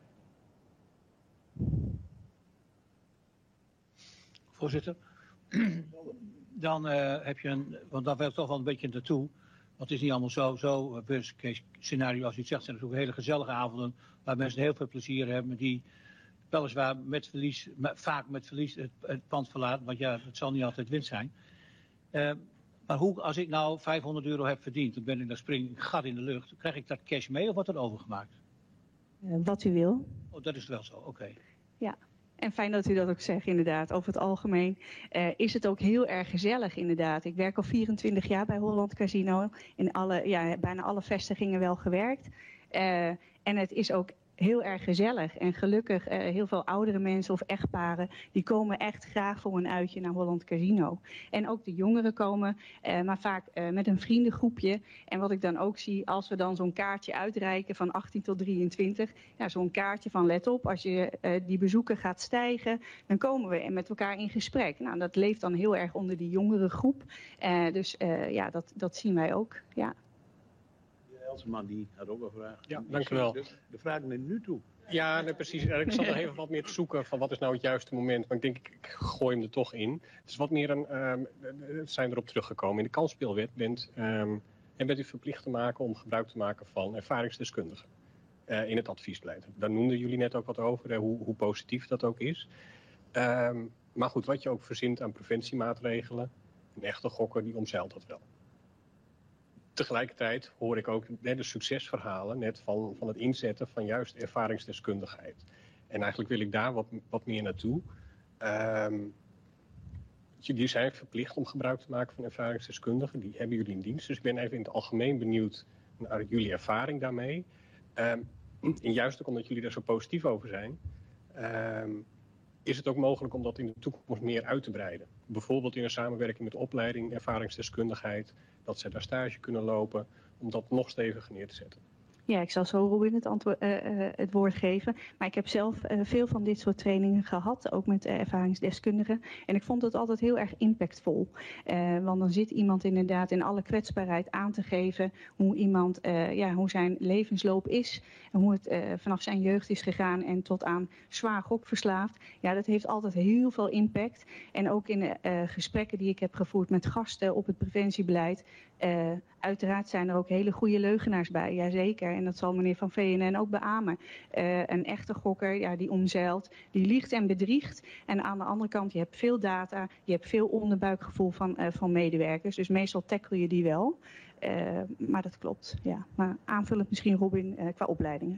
Voorzitter, dan uh, heb je een, want daar wil ik toch wel een beetje naartoe. Want het is niet allemaal zo, zo worst case scenario als u het zegt. Zijn natuurlijk hele gezellige avonden waar mensen heel veel plezier hebben. Die weliswaar met verlies, met, vaak met verlies het, het pand verlaten. Want ja, het zal niet altijd winst zijn. Uh, maar hoe, als ik nou vijfhonderd euro heb verdiend, dan ben ik, dan spring ik een gat in de lucht. Krijg ik dat cash mee of wordt dat overgemaakt? Uh, wat u wil. Oh, dat is wel zo, oké. Okay. Ja. En fijn dat u dat ook zegt, inderdaad. Over het algemeen uh, is het ook heel erg gezellig, inderdaad. Ik werk al vierentwintig jaar bij Holland Casino. In alle, ja, bijna alle vestigingen wel gewerkt. Uh, en het is ook heel erg gezellig. En gelukkig uh, heel veel oudere mensen of echtparen, die komen echt graag voor een uitje naar Holland Casino. En ook de jongeren komen, uh, maar vaak uh, met een vriendengroepje. En wat ik dan ook zie, als we dan zo'n kaartje uitreiken van achttien tot drieëntwintig, ja, zo'n kaartje van let op, als je uh, die bezoeken gaat stijgen, dan komen we met elkaar in gesprek. Nou, dat leeft dan heel erg onder die jongere groep. Uh, dus uh, ja, dat, dat zien wij ook, ja. Elseman die had ook een vraag. Ja, dank u wel. De, de vraag naar nu toe. Ja, nee, precies. Ik zat er even wat meer te zoeken van wat is nou het juiste moment. Maar ik denk, ik gooi hem er toch in. Het is wat meer een, um, zijn erop teruggekomen. In de kansspeelwet bent, um, en bent u verplicht te maken om gebruik te maken van ervaringsdeskundigen. uh, in het adviesbeleid. Daar noemden jullie net ook wat over, uh, hoe, hoe positief dat ook is. Um, maar goed, wat je ook verzint aan preventiemaatregelen, een echte gokker die omzeilt dat wel. Tegelijkertijd hoor ik ook de succesverhalen net van, van het inzetten van juist ervaringsdeskundigheid. En eigenlijk wil ik daar wat, wat meer naartoe. Um, jullie zijn verplicht om gebruik te maken van ervaringsdeskundigen. Die hebben jullie in dienst. Dus ik ben even in het algemeen benieuwd naar jullie ervaring daarmee. Um, en juist ook omdat jullie daar zo positief over zijn, um, is het ook mogelijk om dat in de toekomst meer uit te breiden. Bijvoorbeeld in een samenwerking met opleiding, ervaringsdeskundigheid, dat zij daar stage kunnen lopen, om dat nog steviger neer te zetten. Ja, ik zal zo Robin het, antwoord, uh, uh, het woord geven. Maar ik heb zelf uh, veel van dit soort trainingen gehad, ook met uh, ervaringsdeskundigen. En ik vond het altijd heel erg impactvol. Uh, want dan zit iemand inderdaad in alle kwetsbaarheid aan te geven hoe iemand, uh, ja, hoe zijn levensloop is. En hoe het uh, vanaf zijn jeugd is gegaan en tot aan zwaar gokverslaafd. Ja, dat heeft altijd heel veel impact. En ook in de uh, gesprekken die ik heb gevoerd met gasten op het preventiebeleid. Uh, uiteraard zijn er ook hele goede leugenaars bij, jazeker. En dat zal meneer Van V N N ook beamen. Uh, een echte gokker, ja, die omzeilt, die liegt en bedriegt. En aan de andere kant, je hebt veel data, je hebt veel onderbuikgevoel van, uh, van medewerkers. Dus meestal tackle je die wel. Uh, maar dat klopt, ja. Maar aanvullend misschien Robin, uh, qua opleidingen.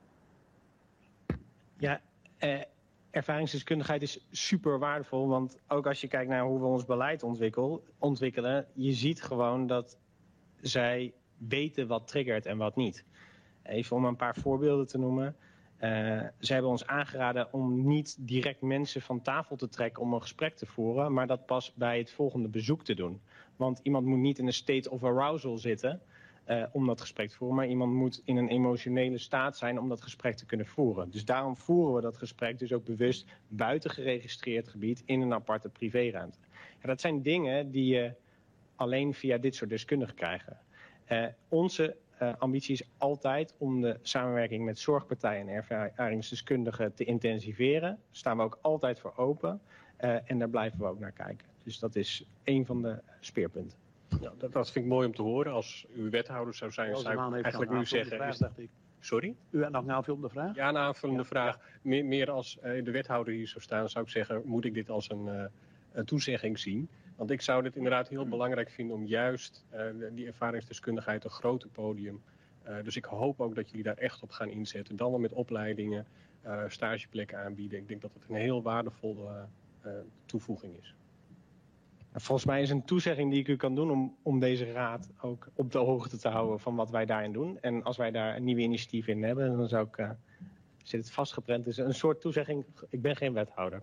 Ja, uh, ervaringsdeskundigheid is super waardevol. Want ook als je kijkt naar hoe we ons beleid ontwikkel, ontwikkelen, je ziet gewoon dat zij weten wat triggert en wat niet. Even om een paar voorbeelden te noemen. Uh, ze hebben ons aangeraden om niet direct mensen van tafel te trekken om een gesprek te voeren, maar dat pas bij het volgende bezoek te doen. Want iemand moet niet in een state of arousal zitten uh, om dat gesprek te voeren, maar iemand moet in een emotionele staat zijn om dat gesprek te kunnen voeren. Dus daarom voeren we dat gesprek dus ook bewust buiten geregistreerd gebied in een aparte privéruimte. Ja, dat zijn dingen die je alleen via dit soort deskundigen krijgen. Uh, onze uh, ambitie is altijd om de samenwerking met zorgpartijen en ervaringsdeskundigen te intensiveren. Daar staan we ook altijd voor open uh, en daar blijven we ook naar kijken. Dus dat is een van de speerpunten. Ja, dat, dat vind ik mooi om te horen. Als u wethouder zou zijn, zou ik eigenlijk nu zeggen... Vraag, is dat... ik. Sorry? U had nog een aanvullende vraag? Ja, een aanvullende ja, vraag. Ja. Meer, meer als uh, de wethouder hier zou staan, zou ik zeggen, moet ik dit als een, uh, een toezegging zien? Want ik zou dit inderdaad heel belangrijk vinden om juist uh, die ervaringsdeskundigheid een groter podium. Uh, dus ik hoop ook dat jullie daar echt op gaan inzetten. Dan wel met opleidingen, uh, stageplekken aanbieden. Ik denk dat het een heel waardevolle uh, toevoeging is. Volgens mij is een toezegging die ik u kan doen om, om deze raad ook op de hoogte te houden van wat wij daarin doen. En als wij daar een nieuwe initiatief in hebben, dan zou ik, uh, zit het vastgeprent, dus een soort toezegging, ik ben geen wethouder.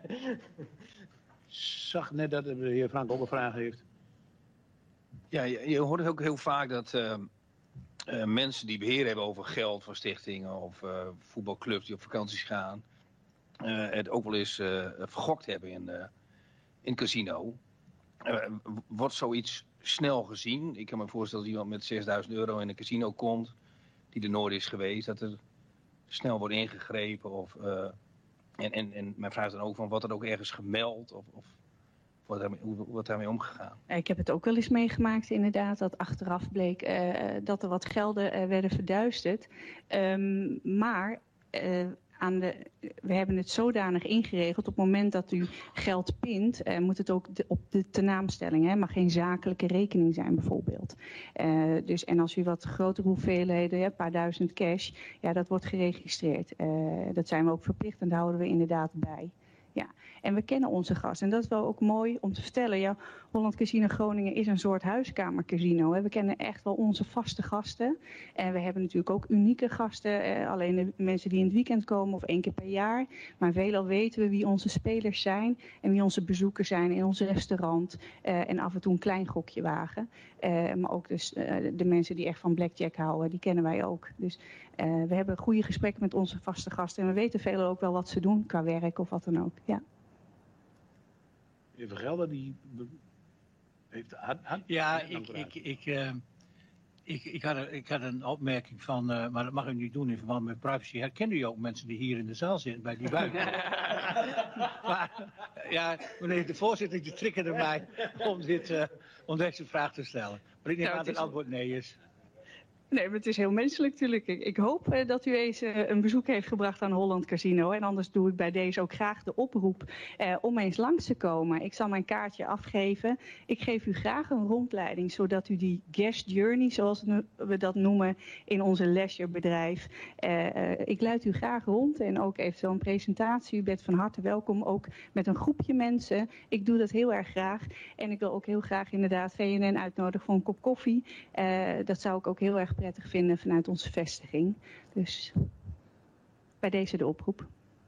Zag net dat de heer Frank ook een vraag heeft. Ja, je, je hoort ook heel vaak dat uh, uh, mensen die beheer hebben over geld van stichtingen of uh, voetbalclubs die op vakanties gaan, uh, het ook wel eens uh, vergokt hebben in, uh, in casino. Uh, wordt zoiets snel gezien? Ik kan me voorstellen dat iemand met zesduizend euro in een casino komt, die er nooit is geweest, dat er snel wordt ingegrepen. Of, uh, en, en, en mijn vraag is dan ook van, wordt er ook ergens gemeld of, of wordt daarmee, hoe wordt daarmee omgegaan? Ik heb het ook wel eens meegemaakt inderdaad, dat achteraf bleek uh, dat er wat gelden uh, werden verduisterd. Um, maar... Uh, Aan de, we hebben het zodanig ingeregeld, op het moment dat u geld pint, uh, moet het ook de, op de tenaamstelling. Het mag geen zakelijke rekening zijn bijvoorbeeld. Uh, dus, en als u wat grotere hoeveelheden, een paar duizend cash, ja, dat wordt geregistreerd. Uh, dat zijn we ook verplicht en daar houden we inderdaad bij. Ja. En we kennen onze gasten. En dat is wel ook mooi om te vertellen. Ja, Holland Casino Groningen is een soort huiskamercasino. Hè. We kennen echt wel onze vaste gasten. En we hebben natuurlijk ook unieke gasten. Eh, alleen de mensen die in het weekend komen of één keer per jaar. Maar veelal weten we wie onze spelers zijn. En wie onze bezoekers zijn in ons restaurant. Eh, en af en toe een klein gokje wagen. Eh, maar ook dus uh, de mensen die echt van blackjack houden. Die kennen wij ook. Dus uh, we hebben goede gesprekken met onze vaste gasten. En we weten veelal ook wel wat ze doen qua werk of wat dan ook. Ja. Meneer Vergelder, die heeft... Had, had, ja, ik, ik, ik, uh, ik, ik, had een, ik had een opmerking van, uh, maar dat mag u niet doen in verband met privacy. Herkende u ook mensen die hier in de zaal zitten, bij die buiten? Maar, ja, meneer de voorzitter, die triggerde mij om, dit, uh, om deze vraag te stellen. Maar ik denk nou, dat het antwoord nee is. Nee, maar het is heel menselijk natuurlijk. Ik, ik hoop uh, dat u eens uh, een bezoek heeft gebracht aan Holland Casino. En anders doe ik bij deze ook graag de oproep uh, om eens langs te komen. Ik zal mijn kaartje afgeven. Ik geef u graag een rondleiding, zodat u die guest journey, zoals we dat noemen in onze leisurebedrijf. Uh, uh, ik leid u graag rond en ook eventueel een presentatie. U bent van harte welkom, ook met een groepje mensen. Ik doe dat heel erg graag. En ik wil ook heel graag inderdaad V N N uitnodigen voor een kop koffie. Uh, dat zou ik ook heel erg prettig vinden vanuit onze vestiging. Dus bij deze de oproep.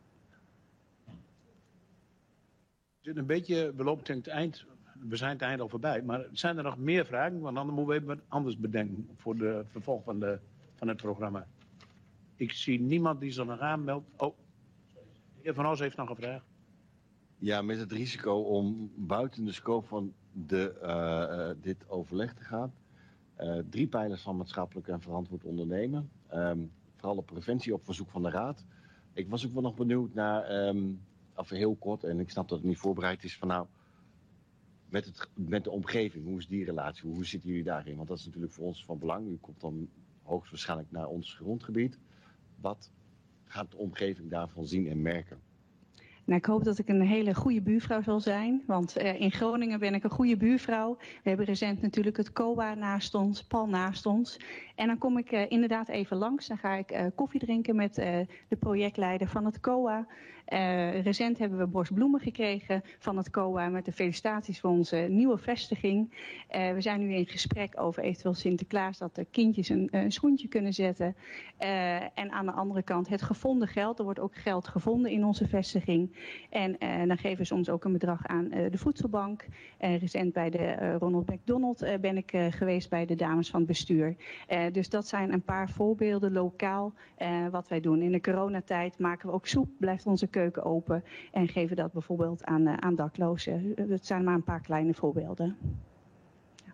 We zitten een beetje, we lopen tegen het eind, we zijn het eind al voorbij. Maar zijn er nog meer vragen? Want dan moeten we even wat anders bedenken voor de vervolg van, de, van het programma. Ik zie niemand die zich nog aanmeldt. Oh, de heer Van Os heeft nog een vraag. Ja, met het risico om buiten de scope van de, uh, uh, dit overleg te gaan. Uh, drie pijlers van maatschappelijk en verantwoord ondernemen. Um, vooral op preventie op verzoek van de Raad. Ik was ook wel nog benieuwd naar, um, of heel kort, en ik snap dat het niet voorbereid is, van nou, met, het, met de omgeving, hoe is die relatie, hoe zitten jullie daarin? Want dat is natuurlijk voor ons van belang. U komt dan hoogstwaarschijnlijk naar ons grondgebied. Wat gaat de omgeving daarvan zien en merken? Nou, ik hoop dat ik een hele goede buurvrouw zal zijn, want uh, in Groningen ben ik een goede buurvrouw. We hebben recent natuurlijk het C O A naast ons, pal naast ons. En dan kom ik uh, inderdaad even langs, dan ga ik uh, koffie drinken met uh, de projectleider van het C O A. Uh, recent hebben we borstbloemen gekregen van het C O A met de felicitaties voor onze nieuwe vestiging. Uh, we zijn nu in gesprek over eventueel Sinterklaas, dat de kindjes een, een schoentje kunnen zetten. Uh, en aan de andere kant het gevonden geld, er wordt ook geld gevonden in onze vestiging. En uh, dan geven we soms ook een bedrag aan uh, de voedselbank. Uh, recent bij de uh, Ronald McDonald uh, ben ik uh, geweest bij de dames van het bestuur. Uh, dus dat zijn een paar voorbeelden lokaal uh, wat wij doen. In de coronatijd maken we ook soep, blijft onze keuken open. En geven dat bijvoorbeeld aan, uh, aan daklozen. Uh, dat zijn maar een paar kleine voorbeelden. Ja.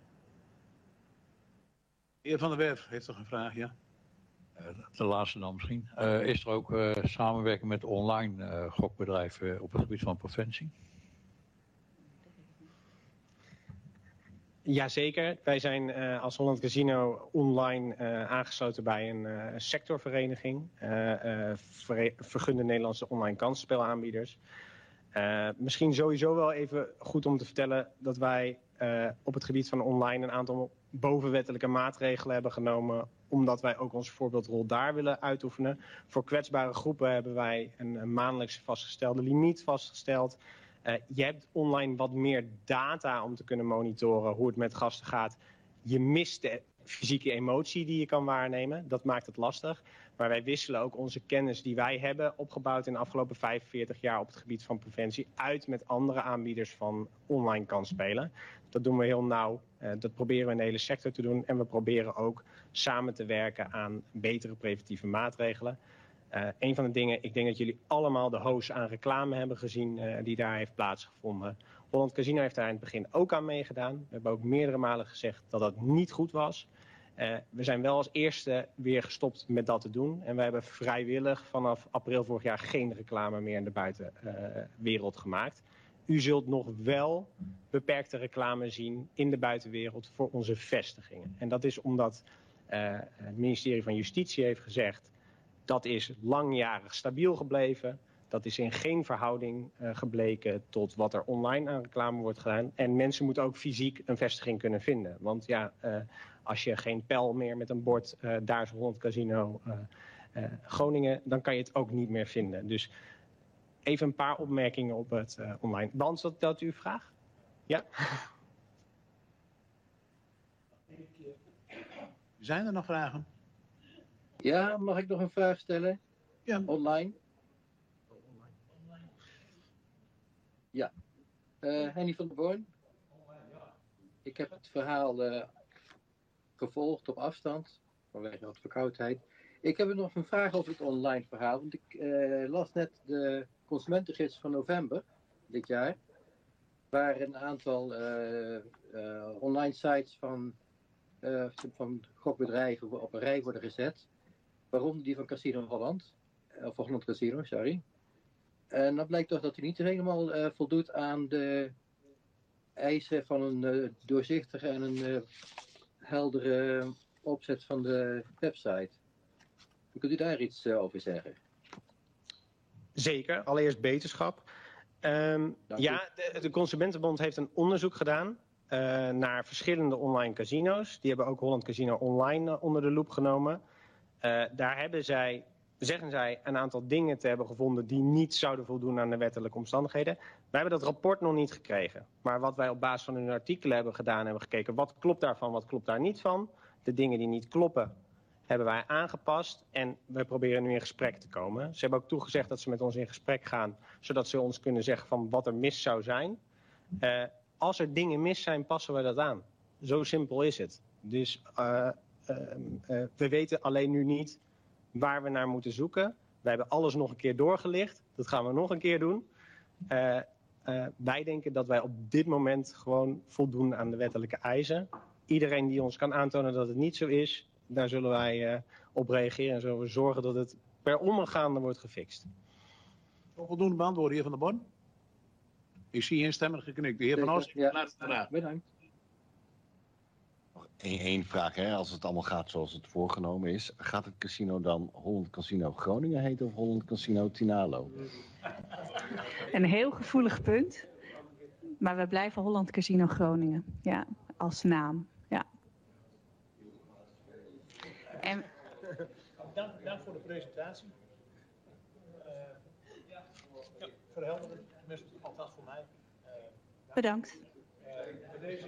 De heer Van der Werf heeft nog een vraag, ja? De laatste dan misschien. Uh, is er ook uh, samenwerking met online uh, gokbedrijven uh, op het gebied van preventie? Jazeker. Wij zijn uh, als Holland Casino online uh, aangesloten bij een uh, sectorvereniging. Uh, uh, ver vergunde Nederlandse online kansspelaanbieders. Uh, misschien sowieso wel even goed om te vertellen dat wij uh, op het gebied van online een aantal bovenwettelijke maatregelen hebben genomen, omdat wij ook onze voorbeeldrol daar willen uitoefenen. Voor kwetsbare groepen hebben wij een, een maandelijks vastgestelde limiet vastgesteld. Uh, je hebt online wat meer data om te kunnen monitoren hoe het met gasten gaat. Je mist de fysieke emotie die je kan waarnemen. Dat maakt het lastig. Maar wij wisselen ook onze kennis die wij hebben opgebouwd in de afgelopen vijfenveertig jaar op het gebied van preventie uit met andere aanbieders van online kansspelen. Dat doen we heel nauw. Uh, dat proberen we in de hele sector te doen. En we proberen ook samen te werken aan betere preventieve maatregelen. Uh, een van de dingen, ik denk dat jullie allemaal de hoos aan reclame hebben gezien uh, die daar heeft plaatsgevonden. Holland Casino heeft daar in het begin ook aan meegedaan. We hebben ook meerdere malen gezegd dat dat niet goed was. Uh, we zijn wel als eerste weer gestopt met dat te doen. En we hebben vrijwillig vanaf april vorig jaar geen reclame meer in de buitenwereld uh, gemaakt. U zult nog wel beperkte reclame zien in de buitenwereld voor onze vestigingen. En dat is omdat uh, het ministerie van Justitie heeft gezegd, dat is langjarig stabiel gebleven. Dat is in geen verhouding uh, gebleken tot wat er online aan reclame wordt gedaan. En mensen moeten ook fysiek een vestiging kunnen vinden. Want ja, uh, als je geen pijl meer met een bord, uh, daar is Holland Casino uh, uh, Groningen, dan kan je het ook niet meer vinden. Dus even een paar opmerkingen op het uh, online. Beantwoordt dat uw vraag? Ja? Zijn er nog vragen? Ja, mag ik nog een vraag stellen? Ja. Online? Ja. Uh, Henny van der Born. Ik heb het verhaal uh, gevolgd op afstand, vanwege wat verkoudheid. Ik heb nog een vraag over het online verhaal, want ik uh, las net de consumentengids van november dit jaar, waar een aantal uh, uh, online sites van, uh, van gokbedrijven op een rij worden gezet, waaronder die van Casino Holland, of Holland Casino, sorry. En dan blijkt toch dat hij niet helemaal uh, voldoet aan de eisen van een uh, doorzichtige en een uh, heldere opzet van de website. Kunt u daar iets uh, over zeggen? Zeker, allereerst beterschap. Um, ja, de, de Consumentenbond heeft een onderzoek gedaan uh, naar verschillende online casino's. Die hebben ook Holland Casino Online uh, onder de loep genomen. Uh, daar hebben zij, zeggen zij een aantal dingen te hebben gevonden die niet zouden voldoen aan de wettelijke omstandigheden. Wij hebben dat rapport nog niet gekregen. Maar wat wij op basis van hun artikelen hebben gedaan, hebben gekeken wat klopt daarvan, wat klopt daar niet van. De dingen die niet kloppen, hebben wij aangepast en we proberen nu in gesprek te komen. Ze hebben ook toegezegd dat ze met ons in gesprek gaan, zodat ze ons kunnen zeggen van wat er mis zou zijn. Uh, als er dingen mis zijn, passen we dat aan. Zo simpel is het. Dus uh, uh, uh, we weten alleen nu niet waar we naar moeten zoeken. We hebben alles nog een keer doorgelicht. Dat gaan we nog een keer doen. Uh, uh, wij denken dat wij op dit moment gewoon voldoen aan de wettelijke eisen. Iedereen die ons kan aantonen dat het niet zo is, daar zullen wij uh, op reageren en zullen we zorgen dat het per omgaande wordt gefixt. Voldoende beantwoorden, heer Van der Born? Ik zie instemmig geknikt. De heer Van Os, ja, laatste vraag. Bedankt. Nog één vraag, hè? Als het allemaal gaat zoals het voorgenomen is. Gaat het casino dan Holland Casino Groningen heten of Holland Casino Tinalo? Een heel gevoelig punt. Maar we blijven Holland Casino Groningen. Ja, als naam. Ja. En... Dank, dank voor de presentatie. Uh, ja, verhelderend, tenminste althans voor mij. Uh, Bedankt. Uh, deze...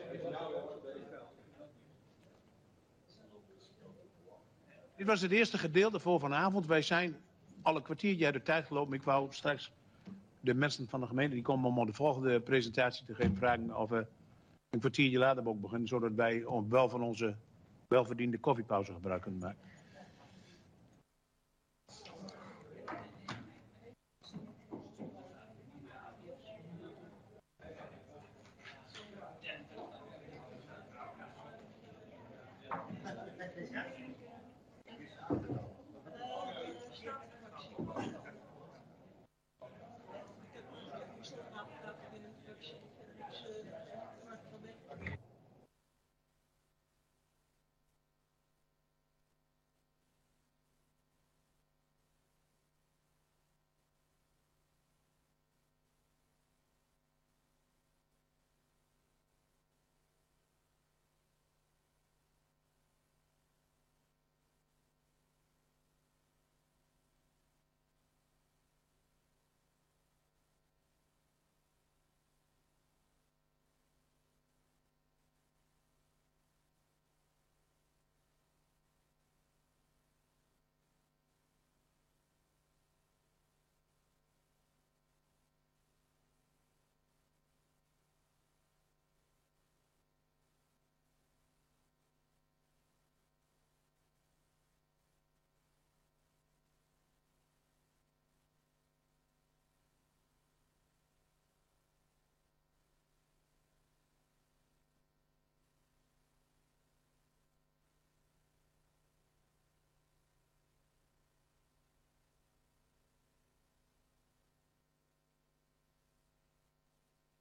Dit was het eerste gedeelte voor vanavond. Wij zijn al een kwartiertje uit de tijd gelopen. Ik wou straks de mensen van de gemeente die komen om de volgende presentatie te geven vragen of we een kwartiertje later ook beginnen, zodat wij wel van onze welverdiende koffiepauze gebruik kunnen maken.